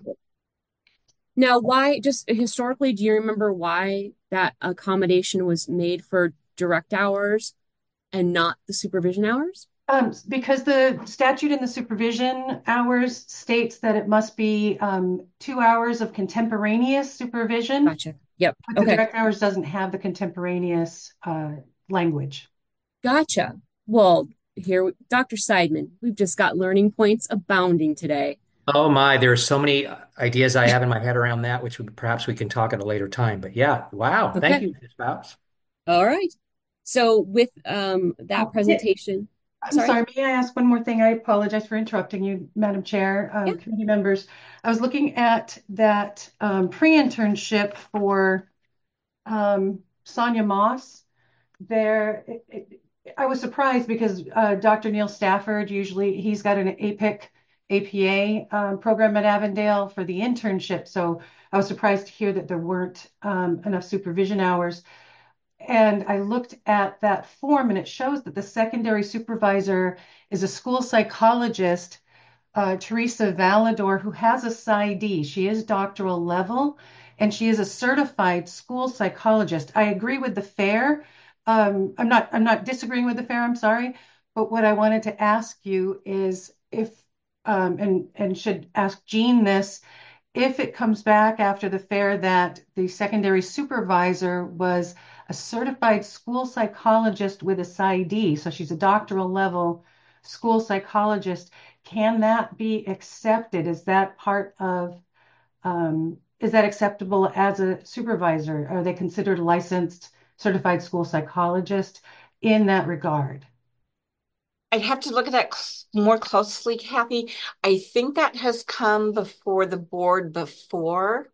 now why, just historically, do you remember why that accommodation was made for direct hours and not the supervision hours? Um, because the statute in the supervision hours states that it must be um, two hours of contemporaneous supervision, Gotcha. Yep. but the Okay. direct hours doesn't have the contemporaneous uh, language. Gotcha. Well, here, Doctor Seidman, we've just got learning points abounding today. Oh my, there are so many ideas I have in my head around that, which would, perhaps we can talk at a later time. But yeah, wow. Thank Okay. you, Miz Bowers. All right. So with um that Oh, yeah. presentation, I'm sorry. sorry, may I ask one more thing? I apologize for interrupting you, Madam Chair, um, Yeah. committee members. I was looking at that um, pre-internship for um, Sonia Moss. There, it, it, I was surprised because uh, Doctor Neil Stafford, usually he's got an A P I C A P A um, program at Avondale for the internship. So I was surprised to hear that there weren't um, enough supervision hours. And I looked at that form and it shows that the secondary supervisor is a school psychologist, uh, Teresa Valador, who has a PsyD. She is doctoral level and she is a certified school psychologist. I agree with the FAIR. Um, I'm not, I'm not disagreeing with the FAIR, I'm sorry. But what I wanted to ask you is if, um, and, and should ask Jean this, if it comes back after the FAIR that the secondary supervisor was a certified school psychologist with a PsyD, so she's a doctoral level school psychologist, can that be accepted? Is that part of, um, is that acceptable as a supervisor? Are they considered a licensed certified school psychologist in that regard? I'd have to look at that cl- more closely, Kathy. I think that has come before the board before,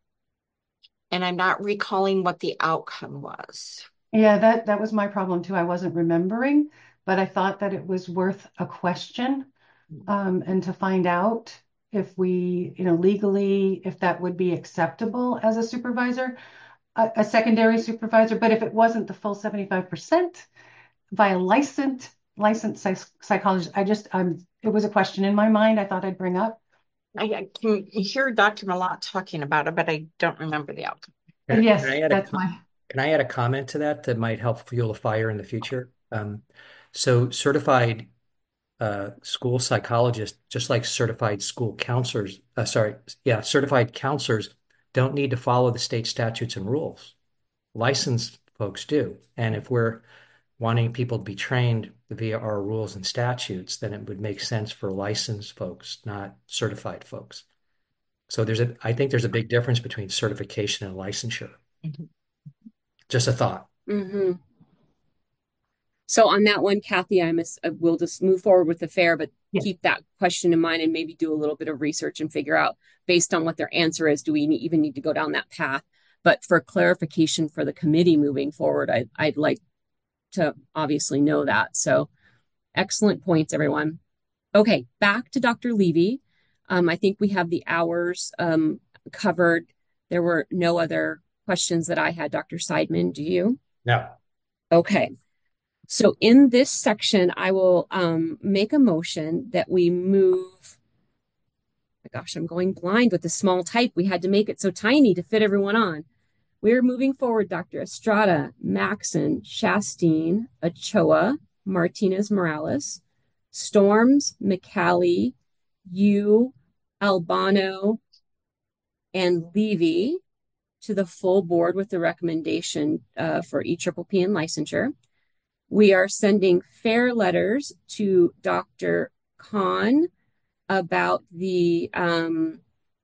and I'm not recalling what the outcome was. Yeah, that that was my problem too. I wasn't remembering, but I thought that it was worth a question, um, and to find out if we, you know, legally, if that would be acceptable as a supervisor, a, a secondary supervisor. But if it wasn't the full seventy-five percent by a licensed licensed psych psychologist, I just, um, it was a question in my mind I thought I'd bring up. I, I can hear Doctor Malott talking about it, but I don't remember the outcome. Can, can Yes, I add a that's com- my, can I add a comment to that that might help fuel a fire in the future? Um, so certified uh, school psychologists, just like certified school counselors, uh, sorry, yeah, certified counselors don't need to follow the state statutes and rules. Licensed folks do. And if we're wanting people to be trained via our rules and statutes, then it would make sense for licensed folks, not certified folks. So there's a, I think there's a big difference between certification and licensure. Mm-hmm. Just a thought. Mm-hmm. So on that one, Kathy, I miss, uh, we'll just move forward with the FAIR, but yes. keep that question in mind and maybe do a little bit of research and figure out based on what their answer is, do we even need to go down that path? But for clarification for the committee moving forward, I, I'd like to obviously know that. So excellent points, everyone. Okay, back to Doctor Levy. Um, I think we have the hours um, covered. There were no other questions that I had. Doctor Seidman, do you? No. Okay. So in this section, I will um, make a motion that we move. My gosh, I'm going blind with the small type. We had to make it so tiny to fit everyone on. We're moving forward, Doctor Estrada, Maxon, Shastine, Ochoa, Martinez Morales, Storms, McCallie, Yu, Albano, and Levy to the full board with the recommendation uh, for E P P and licensure. We are sending FAIR letters to Doctor Khan about the um,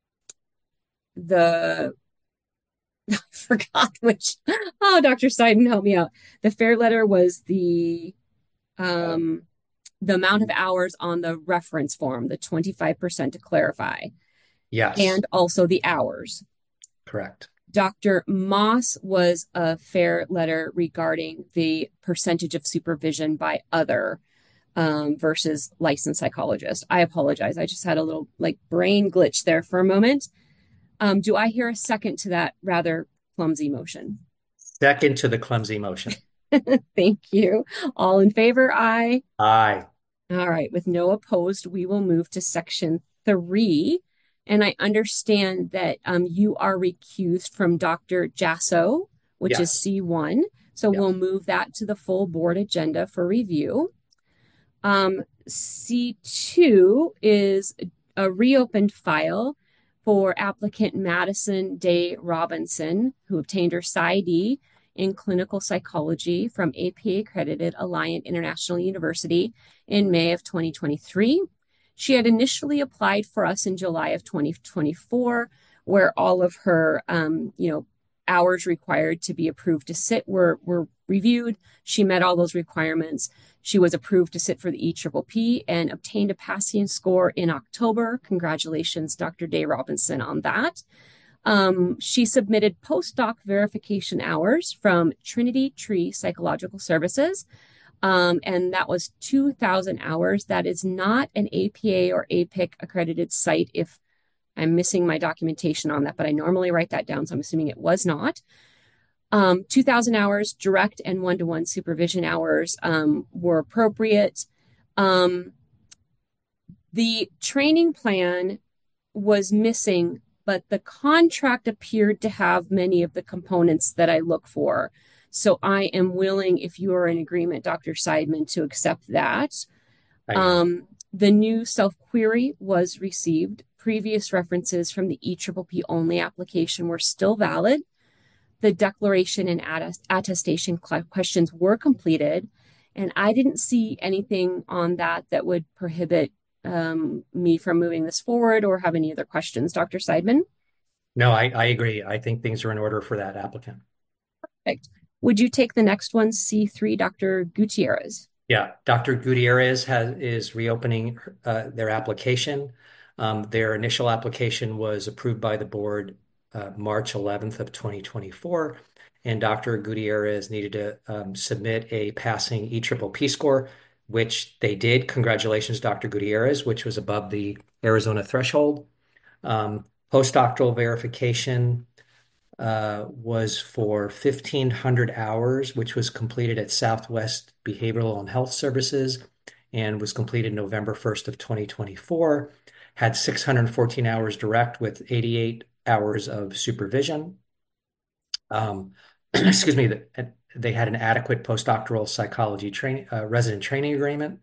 the I forgot which. Oh, Doctor Seiden, help me out. The FAIR letter was the um, the amount of hours on the reference form, the twenty-five percent to clarify, Yes, and also the hours. correct. Doctor Moss was a fair letter regarding the percentage of supervision by other um, versus licensed psychologist. I apologize. I just had a little like brain glitch there for a moment. Um, do I hear a second to that rather clumsy motion? Second to the clumsy motion. Thank you. All in favor? Aye. Aye. All right. With no opposed, we will move to section three. And I understand that um, you are recused from Doctor Jasso, which Yes. is C one. So Yes. we'll move that to the full board agenda for review. Um, C two is a reopened file for applicant Madison Day Robinson, who obtained her PsyD in clinical psychology from A P A-accredited Alliant International University in May of twenty twenty-three. She had initially applied for us in July of twenty twenty-four, where all of her, um, you know, hours required to be approved to sit were, were reviewed. She met all those requirements. She was approved to sit for the E P P P and obtained a passing score in October. Congratulations, Doctor Day Robinson, on that. Um, she submitted postdoc verification hours from Trinity Tree Psychological Services, um, and that was two thousand hours. That is not an A P A or A P I C accredited site if I'm missing my documentation on that, but I normally write that down, so I'm assuming it was not. Um, two thousand hours, direct and one-to-one supervision hours um, were appropriate. Um, the training plan was missing, but the contract appeared to have many of the components that I look for. So I am willing, if you are in agreement, Doctor Seidman, to accept that. Um, the new self-query was received. Previous references from the E P P P only application were still valid. The declaration and attestation questions were completed, and I didn't see anything on that that would prohibit um, me from moving this forward or have any other questions. Doctor Seidman? No, I, I agree. I think things are in order for that applicant. Perfect. Would you take the next one, C three, Doctor Gutierrez? Yeah, Doctor Gutierrez has is reopening uh, their application. Um, their initial application was approved by the board uh, March eleventh of twenty twenty-four, and Doctor Gutierrez needed to um, submit a passing E P P P score, which they did. Congratulations, Doctor Gutierrez, which was above the Arizona threshold. Um, postdoctoral verification uh, was for fifteen hundred hours, which was completed at Southwest Behavioral and Health Services and was completed November first of twenty twenty-four. Had six hundred fourteen hours direct with eighty-eight hours of supervision. Um, excuse me, they had an adequate postdoctoral psychology training, uh, resident training agreement.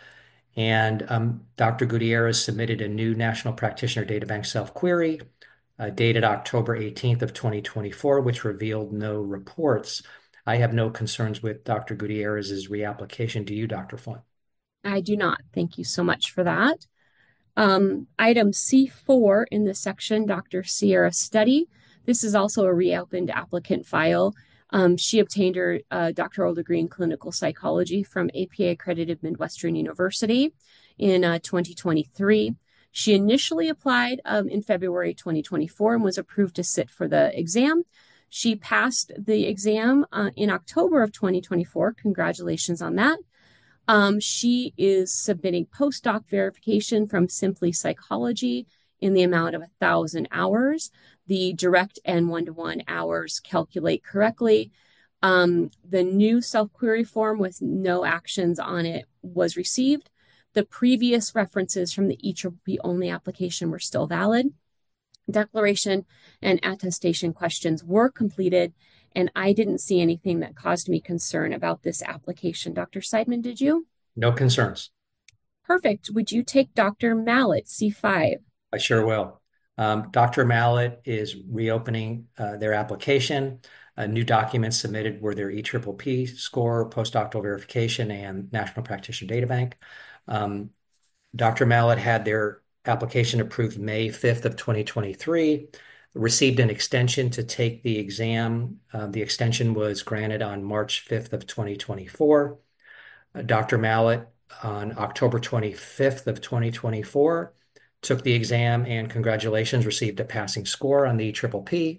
And um, Doctor Gutierrez submitted a new National Practitioner Databank self-query uh, dated October eighteenth of twenty twenty-four, which revealed no reports. I have no concerns with Doctor Gutierrez's reapplication. Do you, Doctor Flynn? I do not. Thank you so much for that. Um, item C four in this section, Doctor Sierra Study. This is also a reopened applicant file. Um, she obtained her uh, doctoral degree in clinical psychology from A P A-accredited Midwestern University in uh, twenty twenty-three. She initially applied um, in February twenty twenty-four and was approved to sit for the exam. She passed the exam uh, in October of twenty twenty-four. Congratulations on that. Um, she is submitting postdoc verification from Simply Psychology in the amount of one thousand hours. The direct and one-to-one hours calculate correctly. Um, the new self-query form with no actions on it was received. The previous references from the E P P P only application were still valid. Declaration and attestation questions were completed, and I didn't see anything that caused me concern about this application. Doctor Seidman, did you? No concerns. Perfect. Would you take Doctor Mallett, C five? I sure will. Um, Doctor Mallett is reopening uh, their application. Uh, new documents submitted were their E P P P score, postdoctoral verification, and National Practitioner Databank. Um, Doctor Mallett had their application approved May fifth of twenty twenty-three, received an extension to take the exam. Uh, the extension was granted on March fifth of twenty twenty-four. Uh, Doctor Mallett on October twenty-fifth of twenty twenty-four, took the exam, and congratulations, received a passing score on the E P P P.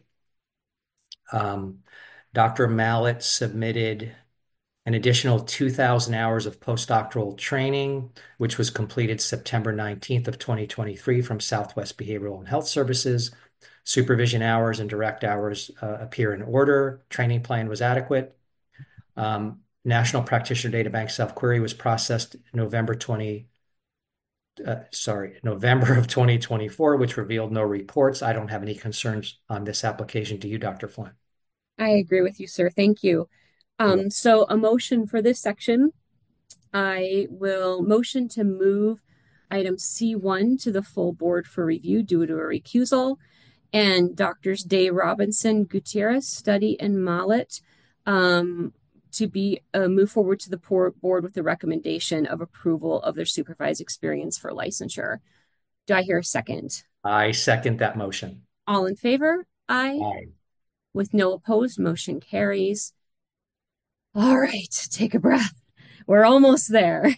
Um, Doctor Mallett submitted an additional two thousand hours of postdoctoral training, which was completed September nineteenth of twenty twenty-three from Southwest Behavioral and Health Services. Supervision hours and direct hours uh, appear in order. Training plan was adequate. Um, National Practitioner Data Bank self-query was processed November twenty, uh, sorry, November of twenty twenty-four, which revealed no reports. I don't have any concerns on this application. Do you, Doctor Flynn? I agree with you, sir. Thank you. Um, so a motion for this section, I will motion to move item C one to the full board for review due to a recusal, and Doctors Day, Robinson, Gutierrez, Study, and Mallett um, to be uh, move forward to the board with the recommendation of approval of their supervised experience for licensure. Do I hear a second? I second that motion. All in favor? Aye. Aye. With no opposed, motion carries. All right, take a breath. We're almost there.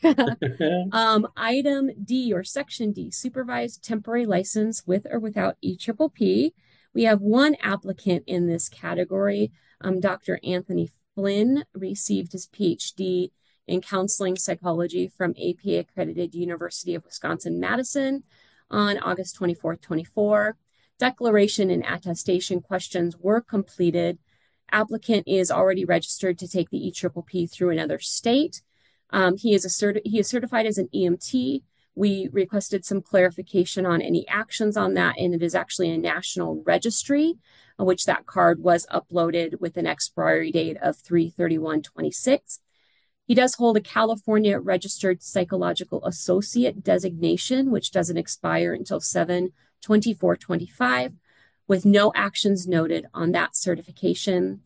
um, item D, or section D, supervised temporary license with or without E P P P. We have one applicant in this category. Um, Doctor Anthony Flynn received his P H D in counseling psychology from A P A accredited University of Wisconsin-Madison on August twenty-fourth, twenty-four. Declaration and attestation questions were completed. Applicant is already registered to take the E P P P through another state. Um, he is a certi- he is certified as an E M T. We requested some clarification on any actions on that, and it is actually a national registry, uh, which that card was uploaded with an expiry date of three thirty-one twenty-six. He does hold a California Registered Psychological Associate designation, which doesn't expire until seven twenty-four twenty-five, with no actions noted on that certification.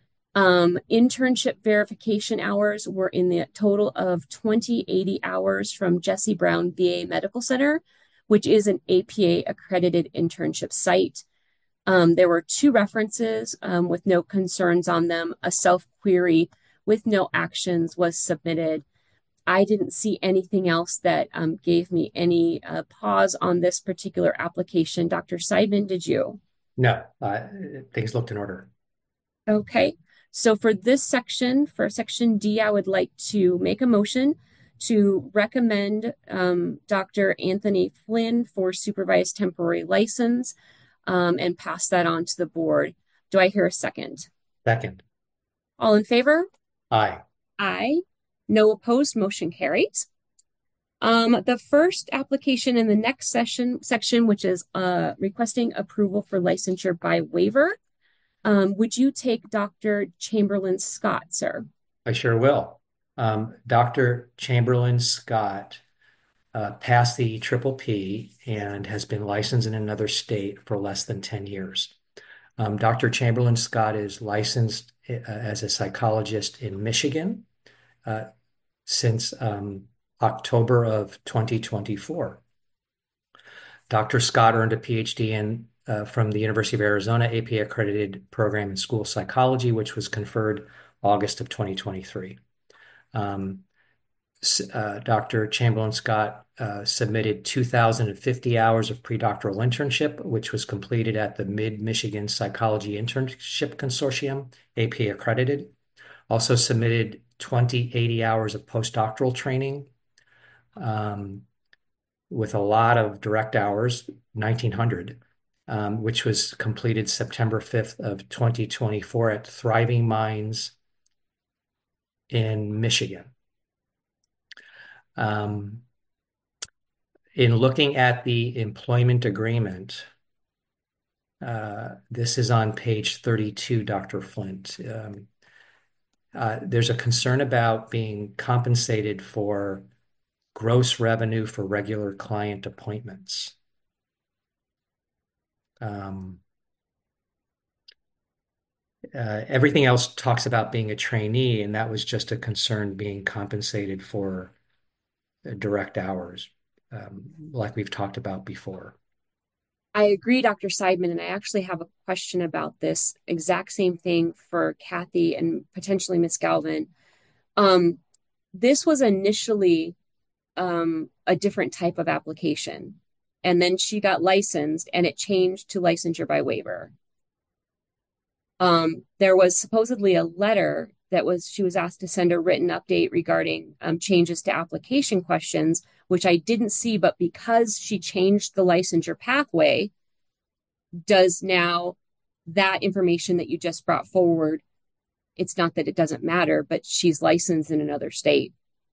Um, internship verification hours were in the total of twenty eighty hours from Jesse Brown V A Medical Center, which is an A P A accredited internship site. Um, there were two references um, with no concerns on them. A self-query with no actions was submitted. I didn't see anything else that um, gave me any uh, pause on this particular application. Doctor Seidman, did you? No, uh, things looked in order. Okay. So for this section, for section D, I would like to make a motion to recommend um, Doctor Anthony Flynn for supervised temporary license um, and pass that on to the board. Do I hear a second? Second. All in favor? Aye. Aye. No opposed, motion carries. Um, the first application in the next session section, which is uh, requesting approval for licensure by waiver. Um, would you take Doctor Chamberlain Scott, sir? I sure will. Um, Doctor Chamberlain Scott uh, passed the E P P P and has been licensed in another state for less than ten years. Um, Doctor Chamberlain Scott is licensed uh, as a psychologist in Michigan uh, since um, October of twenty twenty-four. Doctor Scott earned a P H D in Uh, from the University of Arizona A P A accredited program in school psychology, which was conferred August of twenty twenty-three. Um, uh, Doctor Chamberlain Scott uh, submitted two thousand fifty hours of predoctoral internship, which was completed at the Mid-Michigan Psychology Internship Consortium, A P A accredited. Also submitted twenty eighty hours of postdoctoral training um, with a lot of direct hours, nineteen hundred. Um, which was completed September fifth of twenty twenty-four at Thriving Minds in Michigan. Um, in looking at the employment agreement, uh, this is on page thirty-two, Doctor Flint. Um, uh, there's a concern about being compensated for gross revenue for regular client appointments. Um, uh, everything else talks about being a trainee, and that was just a concern being compensated for uh, direct hours, um, like we've talked about before. I agree, Doctor Seidman, and I actually have a question about this exact same thing for Kathy and potentially Miz Galvin. Um, this was initially um, a different type of application. And then she got licensed and it changed to licensure by waiver. Um, there was supposedly a letter that was, she was asked to send a written update regarding um, changes to application questions, which I didn't see, but because she changed the licensure pathway, does now that information that you just brought forward, it's not that it doesn't matter, but she's licensed in another state.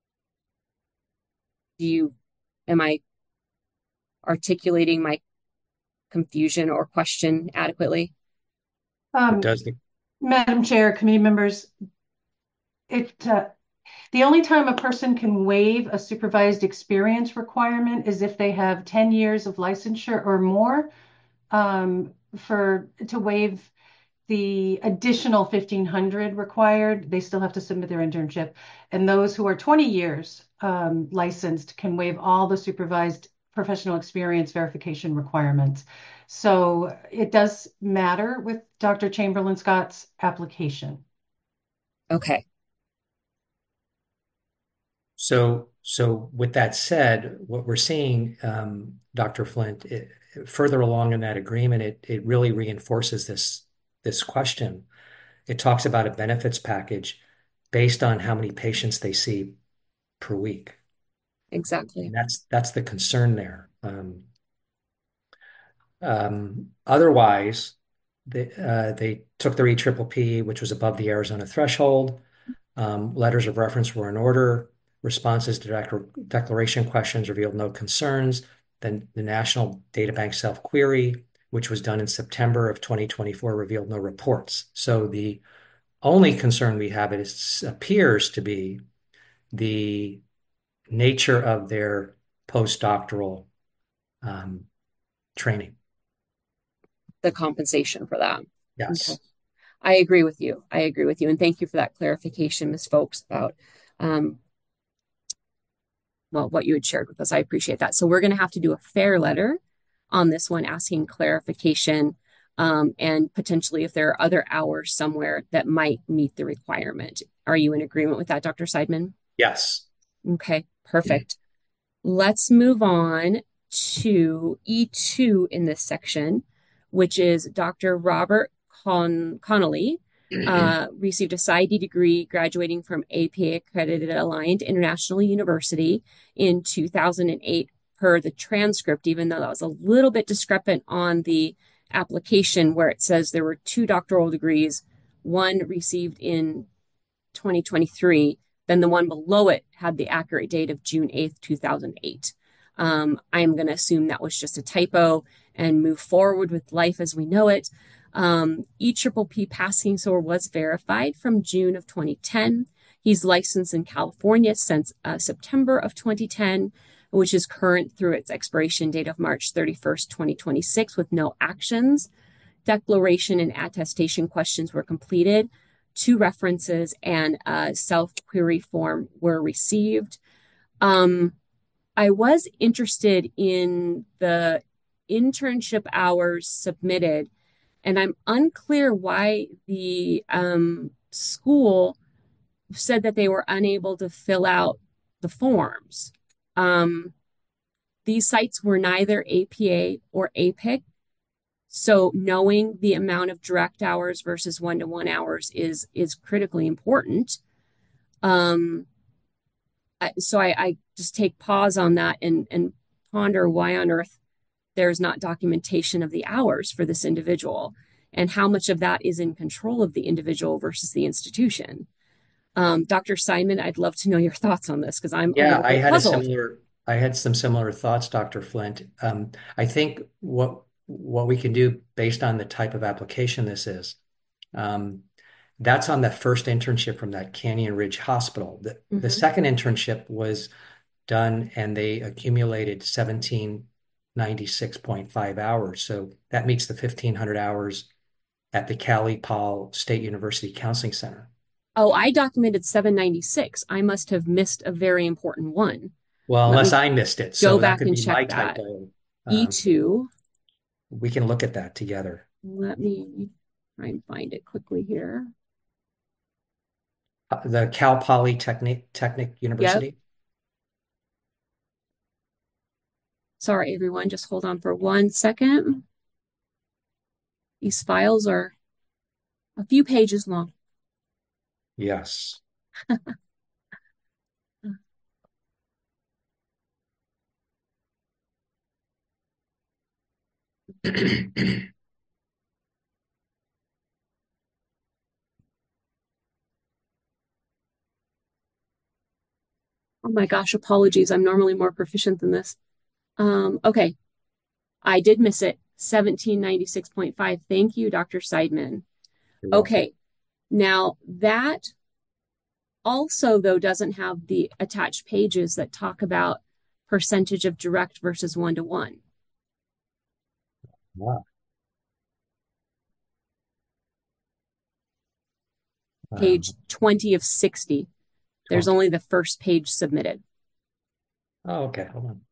Do you, am I articulating my confusion or question adequately? Um, Does the Madam Chair, committee members, it uh, the only time a person can waive a supervised experience requirement is if they have ten years of licensure or more um, for to waive the additional fifteen hundred required. They still have to submit their internship. And those who are twenty years um, licensed can waive all the supervised professional experience verification requirements. So it does matter with Doctor Chamberlain Scott's application. Okay. So, so with that said, what we're seeing, um, Doctor Flint, it, further along in that agreement, it it really reinforces this this question. It talks about a benefits package based on how many patients they see per week. Exactly. And that's that's the concern there. Um, um, otherwise, they uh, they took their E P P P, which was above the Arizona threshold. Um, letters of reference were in order. Responses to dec declaration questions revealed no concerns. Then the National Databank self-query, which was done in September of twenty twenty-four, revealed no reports. So the only concern we have is appears to be the nature of their postdoctoral um, training. The compensation for that. Yes. Okay. I agree with you. I agree with you. And thank you for that clarification, Miz Folks, about um, well, what you had shared with us. I appreciate that. So we're going to have to do a fair letter on this one, asking clarification um, and potentially if there are other hours somewhere that might meet the requirement. Are you in agreement with that, Doctor Seidman? Yes. Okay, perfect. Let's move on to E two in this section, which is Doctor Robert Con Connolly, uh, received a PsyD degree graduating from A P A accredited Aligned International University in two thousand eight per the transcript, even though that was a little bit discrepant on the application where it says there were two doctoral degrees, one received in twenty twenty-three, then the one below it had the accurate date of June eighth, two thousand eight. Um, I'm going to assume that was just a typo and move forward with life as we know it. Um, E P P P passing score was verified from June of twenty ten. He's licensed in California since uh, September of twenty ten, which is current through its expiration date of March thirty-first, twenty twenty-six, with no actions. Declaration and attestation questions were completed. Two references and a self-query form were received. Um, I was interested in the internship hours submitted, and I'm unclear why the um, school said that they were unable to fill out the forms. Um, these sites were neither A P A or A P I C, so knowing the amount of direct hours versus one-to-one hours is is critically important. Um, so I, I just take pause on that and, and ponder why on earth there's not documentation of the hours for this individual and how much of that is in control of the individual versus the institution. Um, Doctor Simon, I'd love to know your thoughts on this because I'm a Yeah, little I bit had a puzzled. similar, I had some similar thoughts, Doctor Flint. Um, I think what what we can do based on the type of application this is, um, that's on the first internship from that Canyon Ridge Hospital. The, the Mhm. second internship was done and they accumulated seventeen ninety-six point five hours. So that meets the fifteen hundred hours at the Cal Poly State University Counseling Center. Oh, I documented seven ninety-six. I must have missed a very important one. Well, Let unless me I missed it. go So that back could and be check my that. typo. Um, E two. we can look at that together. Let me try and find it quickly here. The Cal Polytechnic Technic University. Sorry, everyone, just hold on for one second. These files are a few pages long. Yes. Oh my gosh, apologies. I'm normally more proficient than this. Um, okay, I did miss it. seventeen ninety-six point five. Thank you, Doctor Seidman. You're welcome. Okay, now that also, though, doesn't have the attached pages that talk about percentage of direct versus one-to-one. Wow. Page Um, twenty of sixty. There's twenty. only the first page submitted. Oh, okay. Hold on.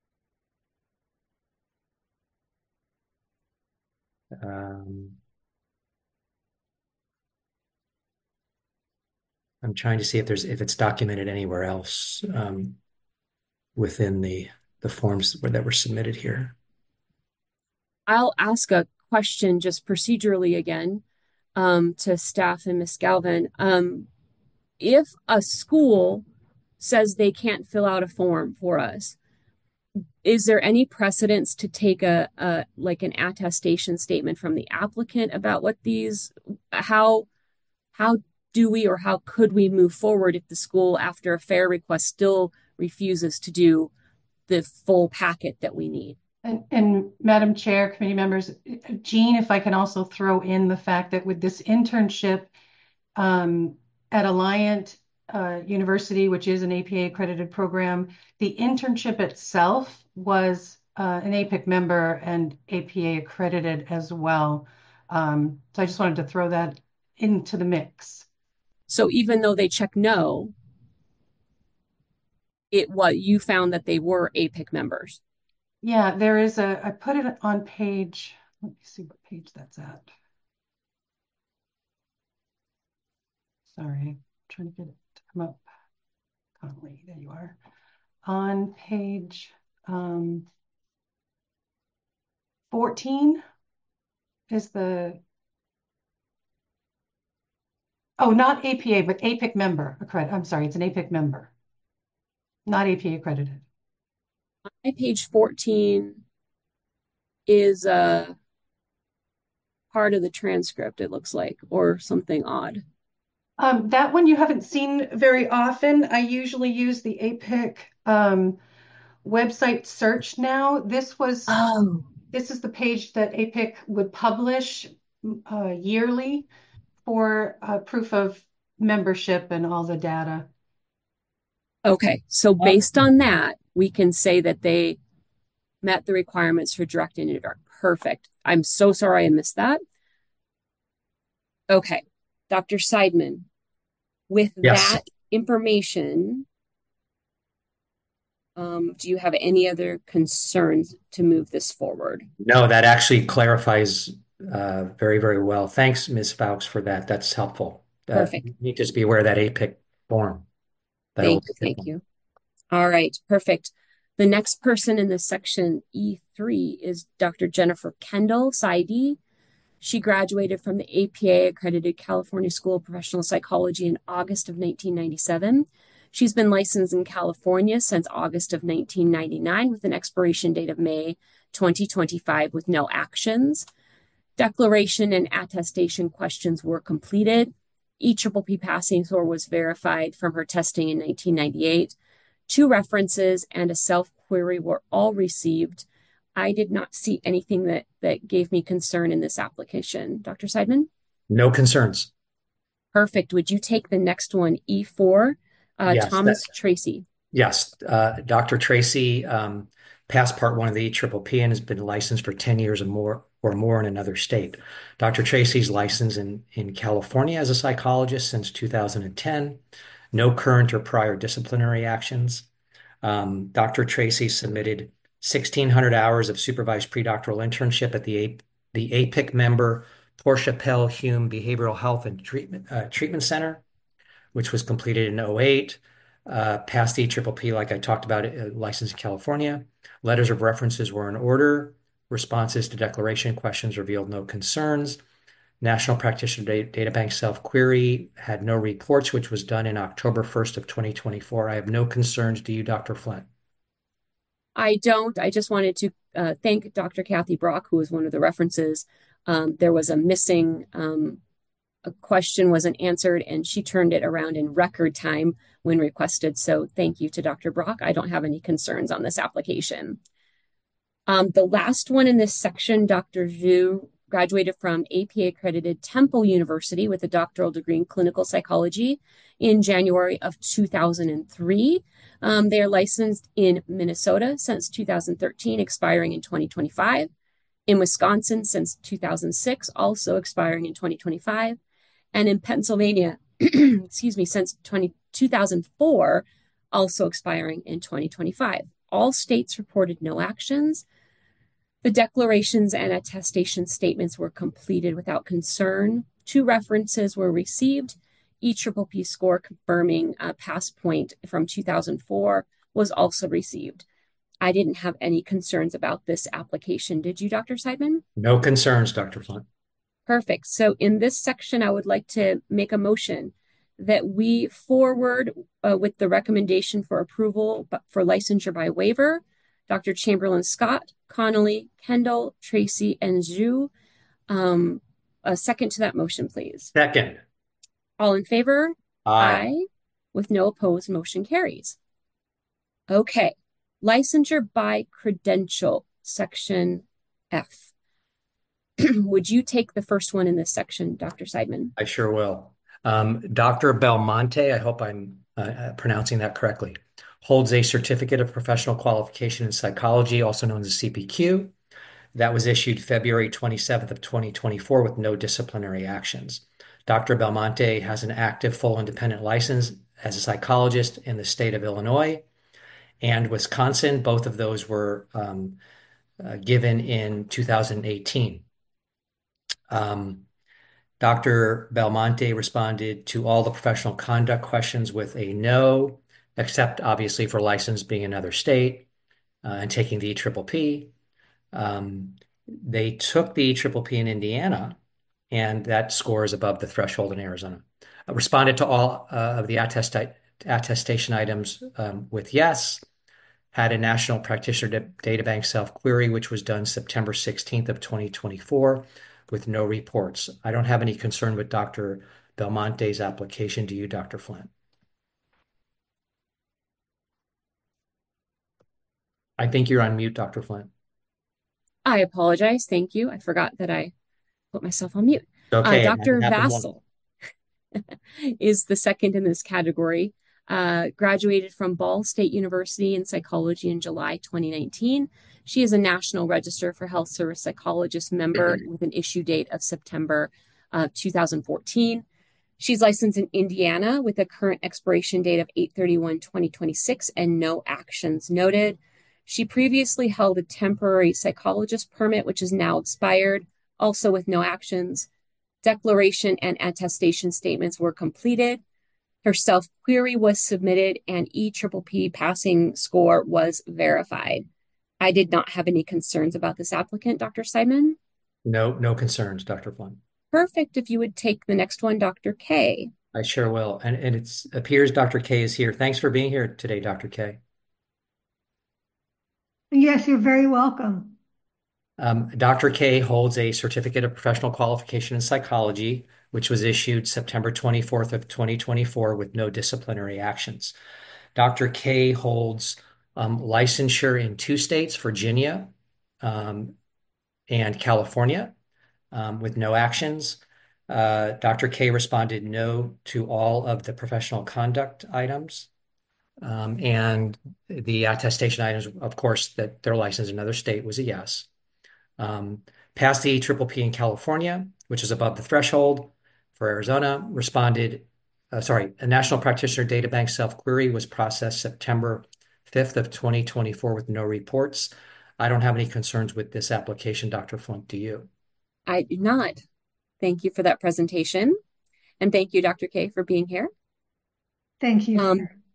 Um, I'm trying to see if there's if it's documented anywhere else um, within the the forms that were submitted here. I'll ask a question just procedurally again um, to staff and Miz Galvin. Um, if a school says they can't fill out a form for us, is there any precedence to take a, a like an attestation statement from the applicant about what these how how do we or how could we move forward if the school after a fair request still refuses to do the full packet that we need? And, and Madam Chair, committee members, Jean, if I can also throw in the fact that with this internship um, at Alliant uh, University, which is an A P A accredited program, the internship itself was uh, an A P I C member and A P A accredited as well. Um, so I just wanted to throw that into the mix. So even though they check no, it what you found that they were A P I C members. Yeah, there is a, I put it on page, let me see what page that's at. Sorry, I'm trying to get it to come up. Conley, there you are. On page um, fourteen is the, oh, not A P A, but A P I C member. Accredited. I'm sorry, it's an A P I C member, not A P A accredited. My page fourteen is a part of the transcript, it looks like, or something odd. Um, that one you haven't seen very often. I usually use the A P I C um, website search now. This was Oh, this is the page that A P I C would publish uh, yearly for uh, proof of membership and all the data. okay. So based on that, we can say that they met the requirements for direct and indirect. Perfect. I'm so sorry I missed that. Okay. Doctor Seidman, with Yes. that information, um, do you have any other concerns to move this forward? No, that actually clarifies uh, very, very well. Thanks, Miz Fowles, for that. That's helpful. Uh, Perfect. you need to just be aware of that A P I C form. That Thank old you. A P I C Thank form. you. All right. Perfect. The next person in this section E three is Doctor Jennifer Kendall, PsyD. She graduated from the A P A accredited California School of Professional Psychology in August of nineteen ninety-seven. She's been licensed in California since August of nineteen ninety-nine with an expiration date of May twenty twenty-five with no actions. Declaration and attestation questions were completed. E Triple P passing score was verified from her testing in nineteen ninety-eight. Two references and a self-query were all received. I did not see anything that that gave me concern in this application. Doctor Seidman? No concerns. Perfect. Would you take the next one, E four, uh, Yes, that, Thomas Tracy? yes. Uh, Doctor Tracy um, passed part one of the E Triple P and has been licensed for ten years or more or more in another state. Doctor Tracy's licensed in, in California as a psychologist since two thousand ten. No current or prior disciplinary actions. Um, Doctor Tracy submitted sixteen hundred hours of supervised predoctoral internship at the, A the A P I C member Portia Pell Hume Behavioral Health and Treatment, uh, Treatment Center, which was completed in oh eight. uh, passed the E P P, like I talked about, uh, licensed in California. Letters of references were in order. Responses to declaration questions revealed no concerns. National Practitioner Data Bank self-query had no reports, which was done in October first of twenty twenty-four. I have no concerns. Do you, Doctor Flint? I don't. I just wanted to uh, thank Doctor Kathy Brock, who was one of the references. Um, there was a missing, um, a question wasn't answered, and she turned it around in record time when requested. So thank you to Doctor Brock. I don't have any concerns on this application. Um, the last one in this section, Doctor Zhu graduated from A P A-accredited Temple University with a doctoral degree in clinical psychology in January of two thousand three. Um, they are licensed in Minnesota since two thousand thirteen, expiring in twenty twenty-five. In Wisconsin since two thousand six, also expiring in twenty twenty-five. And in Pennsylvania, excuse me, since two thousand four, also expiring in twenty twenty-five. All states reported no actions. The declarations and attestation statements were completed without concern. Two references were received. E P P score confirming a pass point from two thousand four was also received. I didn't have any concerns about this application. Did you, Doctor Seidman? No concerns, Doctor Flint. Perfect. So in this section, I would like to make a motion that we forward uh, with the recommendation for approval for licensure by waiver, Doctor Chamberlain Scott, Connolly, Kendall, Tracy, and Zhu. Um, a second to that motion, please. Second. All in favor? Aye. Aye. With no opposed, motion carries. Okay. Licensure by credential, section F. Would you take the first one in this section, Doctor Seidman? I sure will. Um, Doctor Belmonte, I hope I'm uh, pronouncing that correctly, holds a Certificate of Professional Qualification in Psychology, also known as a C P Q. That was issued February twenty-seventh of twenty twenty-four with no disciplinary actions. Doctor Belmonte has an active full independent license as a psychologist in the state of Illinois and Wisconsin. Both of those were um, uh, given in two thousand eighteen. Um, Doctor Belmonte responded to all the professional conduct questions with a no, except obviously for license being another state uh, and taking the E P P. Um, they took the E P P in Indiana, and that score is above the threshold in Arizona. Uh, responded to all uh, of the attest attestation items um, with yes. Had a National Practitioner Data Bank self-query, which was done September sixteenth of twenty twenty-four with no reports. I don't have any concern with Doctor Belmonte's application. Do you, Doctor Flint? I think you're on mute, Doctor Flint. I apologize. Thank you. I forgot that I put myself on mute. Okay, uh, Doctor Vassell is the second in this category. Uh, graduated from Ball State University in psychology in July twenty nineteen. She is a National Register for Health Service Psychologist member with an issue date of September uh, two thousand fourteen. She's licensed in Indiana with a current expiration date of eight thirty-one twenty twenty-six and no actions noted. She previously held a temporary psychologist permit, which is now expired, also with no actions. Declaration and attestation statements were completed. Her self-query was submitted and E P P passing score was verified. I did not have any concerns about this applicant, Doctor Seidman. No, no concerns, Doctor Flint. Perfect. If you would take the next one, Doctor K. I sure will. And, and it appears Doctor K is here. Thanks for being here today, Doctor K. Yes, you're very welcome. Um, Doctor K holds a Certificate of Professional Qualification in Psychology, which was issued September twenty-fourth of twenty twenty-four with no disciplinary actions. Doctor K holds um, licensure in two states, Virginia um, and California, um, with no actions. Uh, Doctor K responded no to all of the professional conduct items. Um, and the attestation items, of course, that they're licensed in another state was a yes. Um, passed the E P P in California, which is above the threshold. For Arizona, responded, uh, sorry, a National Practitioner Data Bank self-query was processed September fifth of twenty twenty-four with no reports. I don't have any concerns with this application, Doctor Flint. Do you? I do not. Thank you for that presentation. And thank you, Doctor K, for being here. Thank you. Um,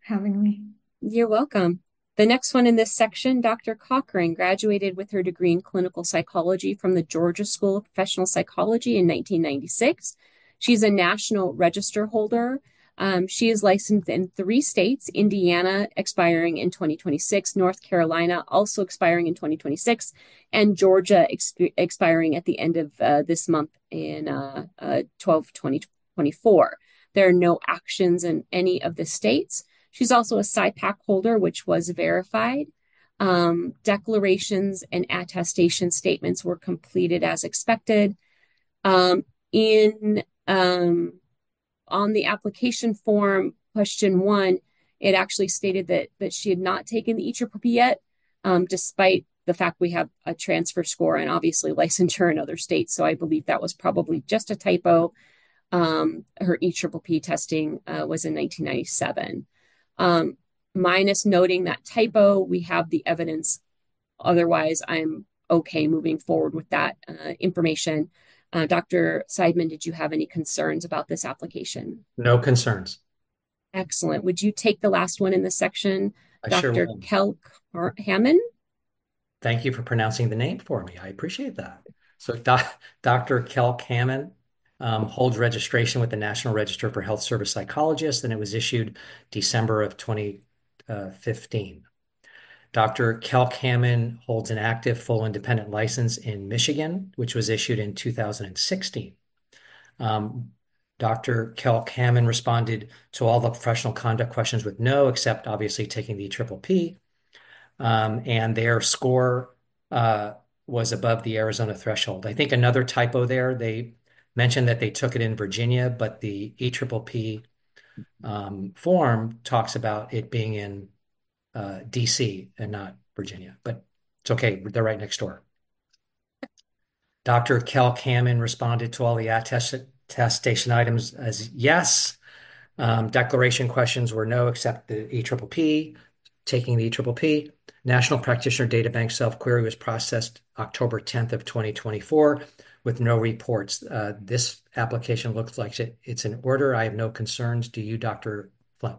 having me. You're welcome. The next one in this section, Doctor Cochran graduated with her degree in clinical psychology from the Georgia School of Professional Psychology in nineteen ninety-six. She's a national register holder. Um, she is licensed in three states, Indiana expiring in twenty twenty-six, North Carolina also expiring in twenty twenty-six, and Georgia exp- expiring at the end of uh, this month in uh, uh, twelve twenty twenty-four. There are no actions in any of the states. She's also a S I PAC holder, which was verified. Um, declarations and attestation statements were completed as expected. Um, in um, on the application form, question one, it actually stated that that she had not taken the E C C P yet, um, despite the fact we have a transfer score and obviously licensure in other states. So I believe that was probably just a typo. Um, her E C C P testing uh, was in nineteen ninety-seven. Um, minus noting that typo, we have the evidence. Otherwise, I'm okay moving forward with that uh, information. Uh, Doctor Seidman, did you have any concerns about this application? No concerns. Excellent. Would you take the last one in this section, I sure Doctor will. Kelk Hammond? Thank you for pronouncing the name for me. I appreciate that. So doc, Doctor Kelk Hammond um, holds registration with the National Register for Health Service Psychologists, and it was issued December of twenty fifteen. Doctor Kelk Hammond holds an active full independent license in Michigan, which was issued in two thousand sixteen. Um, Doctor Kelk Hammond responded to all the professional conduct questions with no, except obviously taking the triple P. Um, and their score uh, was above the Arizona threshold. I think another typo there, they mentioned that they took it in Virginia, but the E P P P um, form talks about it being in uh, D C and not Virginia, but it's okay. They're right next door. Doctor Kelk Hammond responded to all the attestation items as yes. Um, declaration questions were no, except the E P P P. Taking the E P P P. National Practitioner Data Bank self-query was processed October tenth of twenty twenty-four with no reports. Uh, this application looks like it, it's in order. I have no concerns. Do you, Doctor Flint?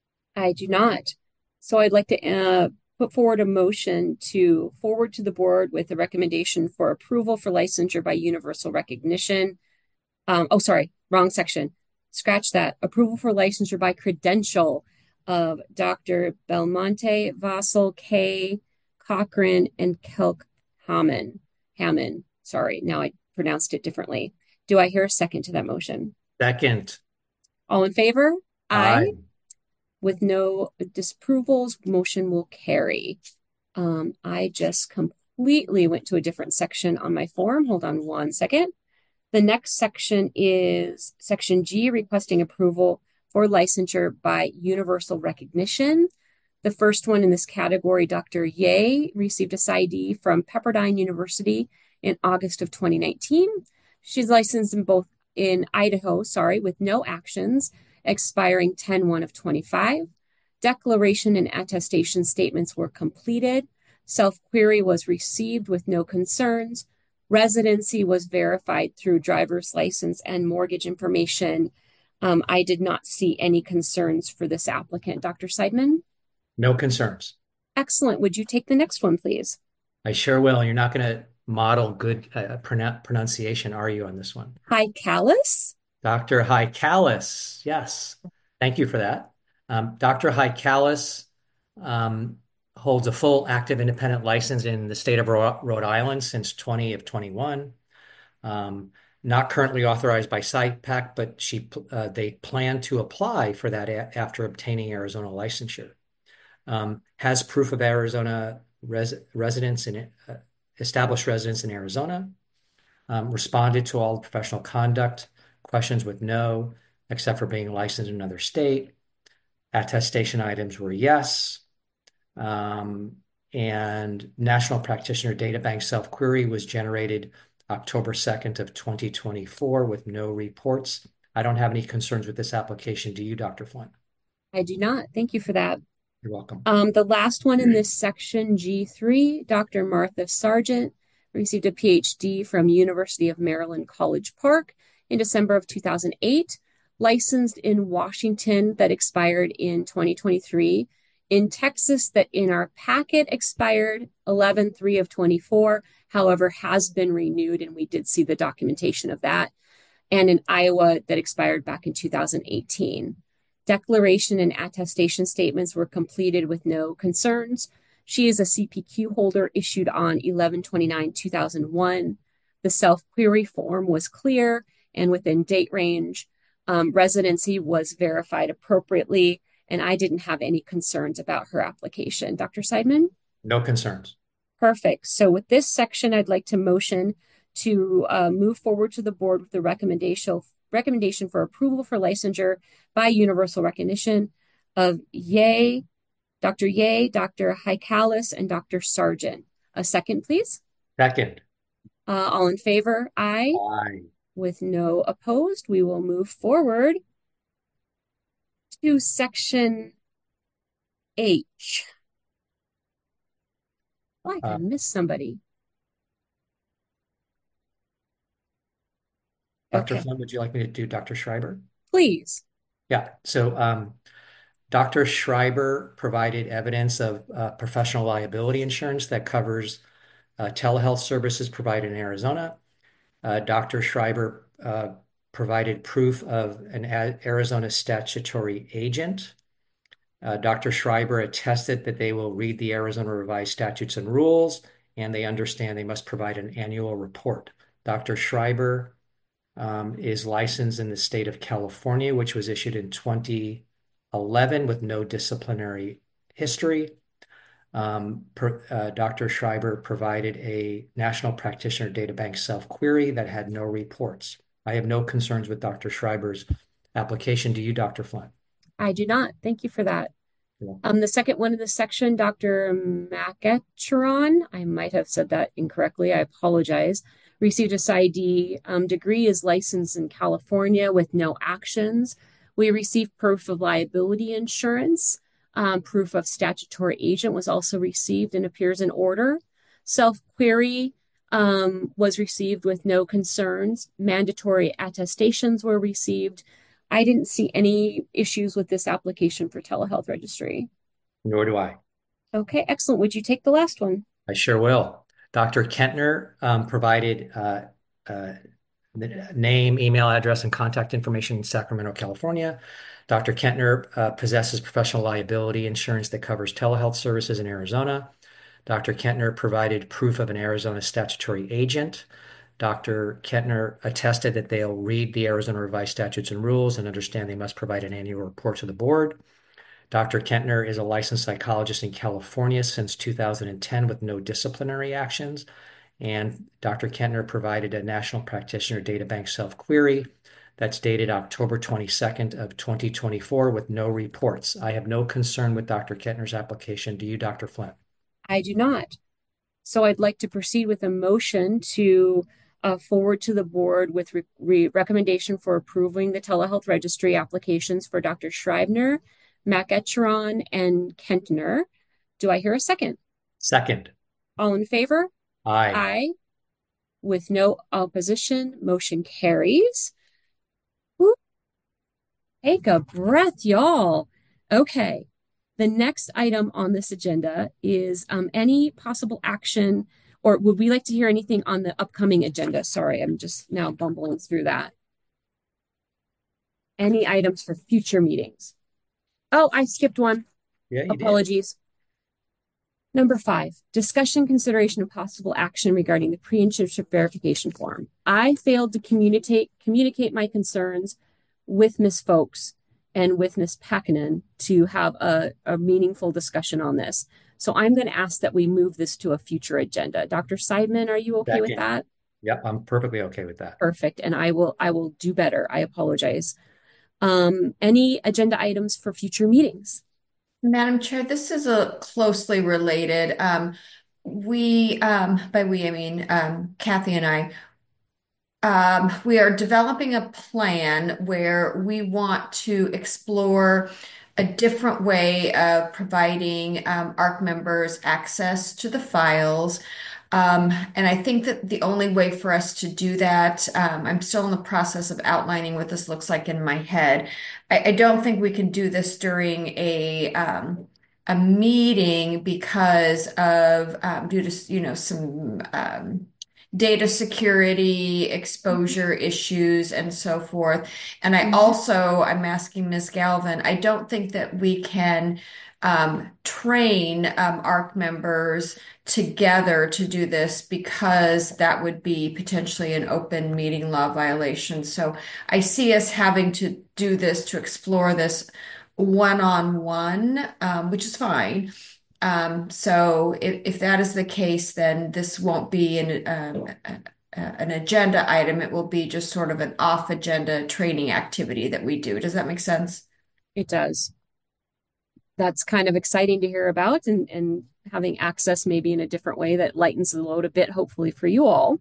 I do not. So I'd like to uh, put forward a motion to forward to the board with a recommendation for approval for licensure by universal recognition. Um, oh, sorry, wrong section. Scratch that. Approval for licensure by credential of Doctor Belmonte, Vassal, Kay, Cochran, and Kelk Hammond. Hammond. Sorry, now I pronounced it differently. Do I hear a second to that motion? Second. All in favor? Aye. Aye. With no disapprovals, motion will carry. Um, I just completely went to a different section on my form. Hold on one second. The next section is section G, requesting approval for licensure by universal recognition. The first one in this category, Doctor Ye, received a S I D from Pepperdine University in August of twenty nineteen. She's licensed in both in Idaho, sorry, with no actions, expiring ten one of twenty-five. Declaration and attestation statements were completed. Self-query was received with no concerns. Residency was verified through driver's license and mortgage information. Um, I did not see any concerns for this applicant. Doctor Seidman? No concerns. Excellent. Would you take the next one, please? I sure will. You're not going to model good uh, pron- pronunciation, are you, on this one? Haikalis? Doctor Haikalis. Yes. Thank you for that. Um, Doctor Haikalis um, holds a full active independent license in the state of Rhode Island since twenty of twenty-one. Um, not currently authorized by S I PAC, but she uh, they plan to apply for that a- after obtaining Arizona licensure. Um, has proof of Arizona res- residence in uh, established residence in Arizona. Um, responded to all professional conduct questions with no, except for being licensed in another state. Attestation items were yes. Um, and National Practitioner Data Bank self-query was generated October second of twenty twenty-four with no reports. I don't have any concerns with this application. Do you, Doctor Flint? I do not. Thank you for that. You're welcome. Um, the last one in this section, G three, Doctor Martha Sargent received a P H D from University of Maryland College Park in December of two thousand eight. licensed in Washington that expired in twenty twenty-three, in Texas that in our packet expired eleven three of twenty-four, however, has been renewed, and we did see the documentation of that, and in Iowa that expired back in two thousand eighteen. Declaration and attestation statements were completed with no concerns. She is a C P Q holder issued on eleven twenty-nine two thousand one. The self-query form was clear and within date range. Um, residency was verified appropriately, and I didn't have any concerns about her application. Doctor Seidman? No concerns. Perfect. So with this section, I'd like to motion to uh, move forward to the board with the recommendation recommendation for approval for licensure by universal recognition of Yeh, Doctor Yeh, Doctor Haikalis, and Doctor Sargent. A second, please. Second. Uh, all in favor? Aye. Aye. With no opposed, we will move forward to section H. Oh, I Uh, missed somebody. Doctor Okay, Flynn, would you like me to do Doctor Schreiber? please. Yeah. So um, Doctor Schreiber provided evidence of uh, professional liability insurance that covers uh, telehealth services provided in Arizona. Uh, Doctor Schreiber uh, provided proof of an A- Arizona statutory agent. Uh, Doctor Schreiber attested that they will read the Arizona revised statutes and rules, and they understand they must provide an annual report. Doctor Schreiber um, is licensed in the state of California, which was issued in twenty eleven with no disciplinary history. Um, per, uh, Doctor Schreiber provided a National Practitioner Data Bank self-query that had no reports. I have no concerns with Doctor Schreiber's application. Do you, Doctor Flynn? I do not. Thank you for that. Yeah. Um, the second one in this section, Doctor Macetron, I might have said that incorrectly. I apologize. Received a PsyD um, degree, is licensed in California with no actions. We received proof of liability insurance. Um, proof of statutory agent was also received and appears in order. Self-query um, was received with no concerns. Mandatory attestations were received. I didn't see any issues with this application for telehealth registry. Nor do I. Okay, excellent. Would you take the last one? I sure will. Doctor Kentner um, provided uh, uh, name, email address, and contact information in Sacramento, California. Doctor Kentner uh, possesses professional liability insurance that covers telehealth services in Arizona. Doctor Kentner provided proof of an Arizona statutory agent. Doctor Kentner attested that they'll read the Arizona revised statutes and rules and understand they must provide an annual report to the board. Doctor Kentner is a licensed psychologist in California since two thousand ten with no disciplinary actions. And Doctor Kentner provided a National Practitioner Data Bank self-query that's dated October twenty-second of twenty twenty-four with no reports. I have no concern with Doctor Kentner's application. Do you, Doctor Flynn? I do not. So I'd like to proceed with a motion to uh, forward to the board with re re recommendation for approving the telehealth registry applications for Doctor Schreiber, Macetron, and Kentner. Do I hear a second? Second. All in favor? Aye. Aye. With no opposition, motion carries. Woo. Take a breath, y'all. Okay. The next item on this agenda is um, any possible action, or would we like to hear anything on the upcoming agenda? Sorry, I'm just now bumbling through that. Any items for future meetings? Oh, I skipped one. Yeah, you Apologies. Did. Number five, discussion, consideration, and possible action regarding the pre-internship verification form. I failed to communicate communicate my concerns with Miz Folks and with Miz Pakkanen to have a, a meaningful discussion on this. So I'm going to ask that we move this to a future agenda. Doctor Seidman, are you okay Second. with that? Yep, I'm perfectly okay with that. Perfect. And I will I will do better. I apologize. Um, any agenda items for future meetings? Madam Chair, this is a closely related. Um, we, um, by we, I mean um, Kathy and I, um, we are developing a plan where we want to explore a different way of providing um, A R C members access to the files. Um, and I think that the only way for us to do that, um, I'm still in the process of outlining what this looks like in my head. I, I don't think we can do this during a um, a meeting because of um, due to you know some um, data security, exposure issues, and so forth. And I Mhm. also, I'm asking Miz Galvin, I don't think that we can um, train um, ARC members together to do this because that would be potentially an open meeting law violation. So I see us having to do this to explore this one-on-one, um, which is fine. Um, so if, if that is the case, then this won't be an, um, a- a- an agenda item. It will be just sort of an off-agenda training activity that we do. Does that make sense? It does. That's kind of exciting to hear about, and, and having access maybe in a different way that lightens the load a bit, hopefully for you all.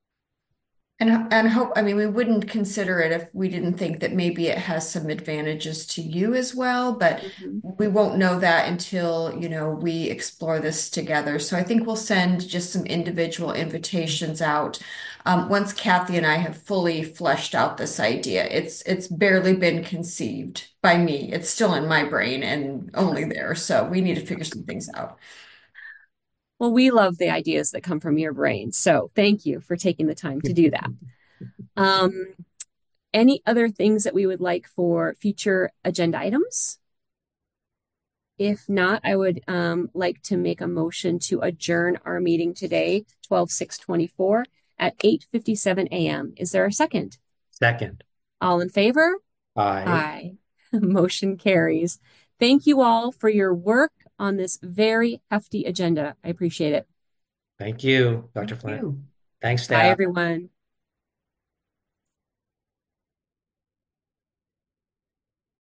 And and hope, I mean, we wouldn't consider it if we didn't think that maybe it has some advantages to you as well, but Mhm. we won't know that until, you know, we explore this together. So I think we'll send just some individual invitations out. Um, once Kathy and I have fully fleshed out this idea. It's it's barely been conceived by me. It's still in my brain and only there. So we need to figure some things out. Well, we love the ideas that come from your brain. So thank you for taking the time to do that. Um, any other things that we would like for future agenda items? If not, I would um, like to make a motion to adjourn our meeting today, twelve six twenty-four at eight fifty-seven a m. Is there a second? Second. All in favor? Aye. Aye. Motion carries. Thank you all for your work on this very hefty agenda. I appreciate it. Thank you, Doctor Thank Flint. you. Thanks, Bye, staff. everyone.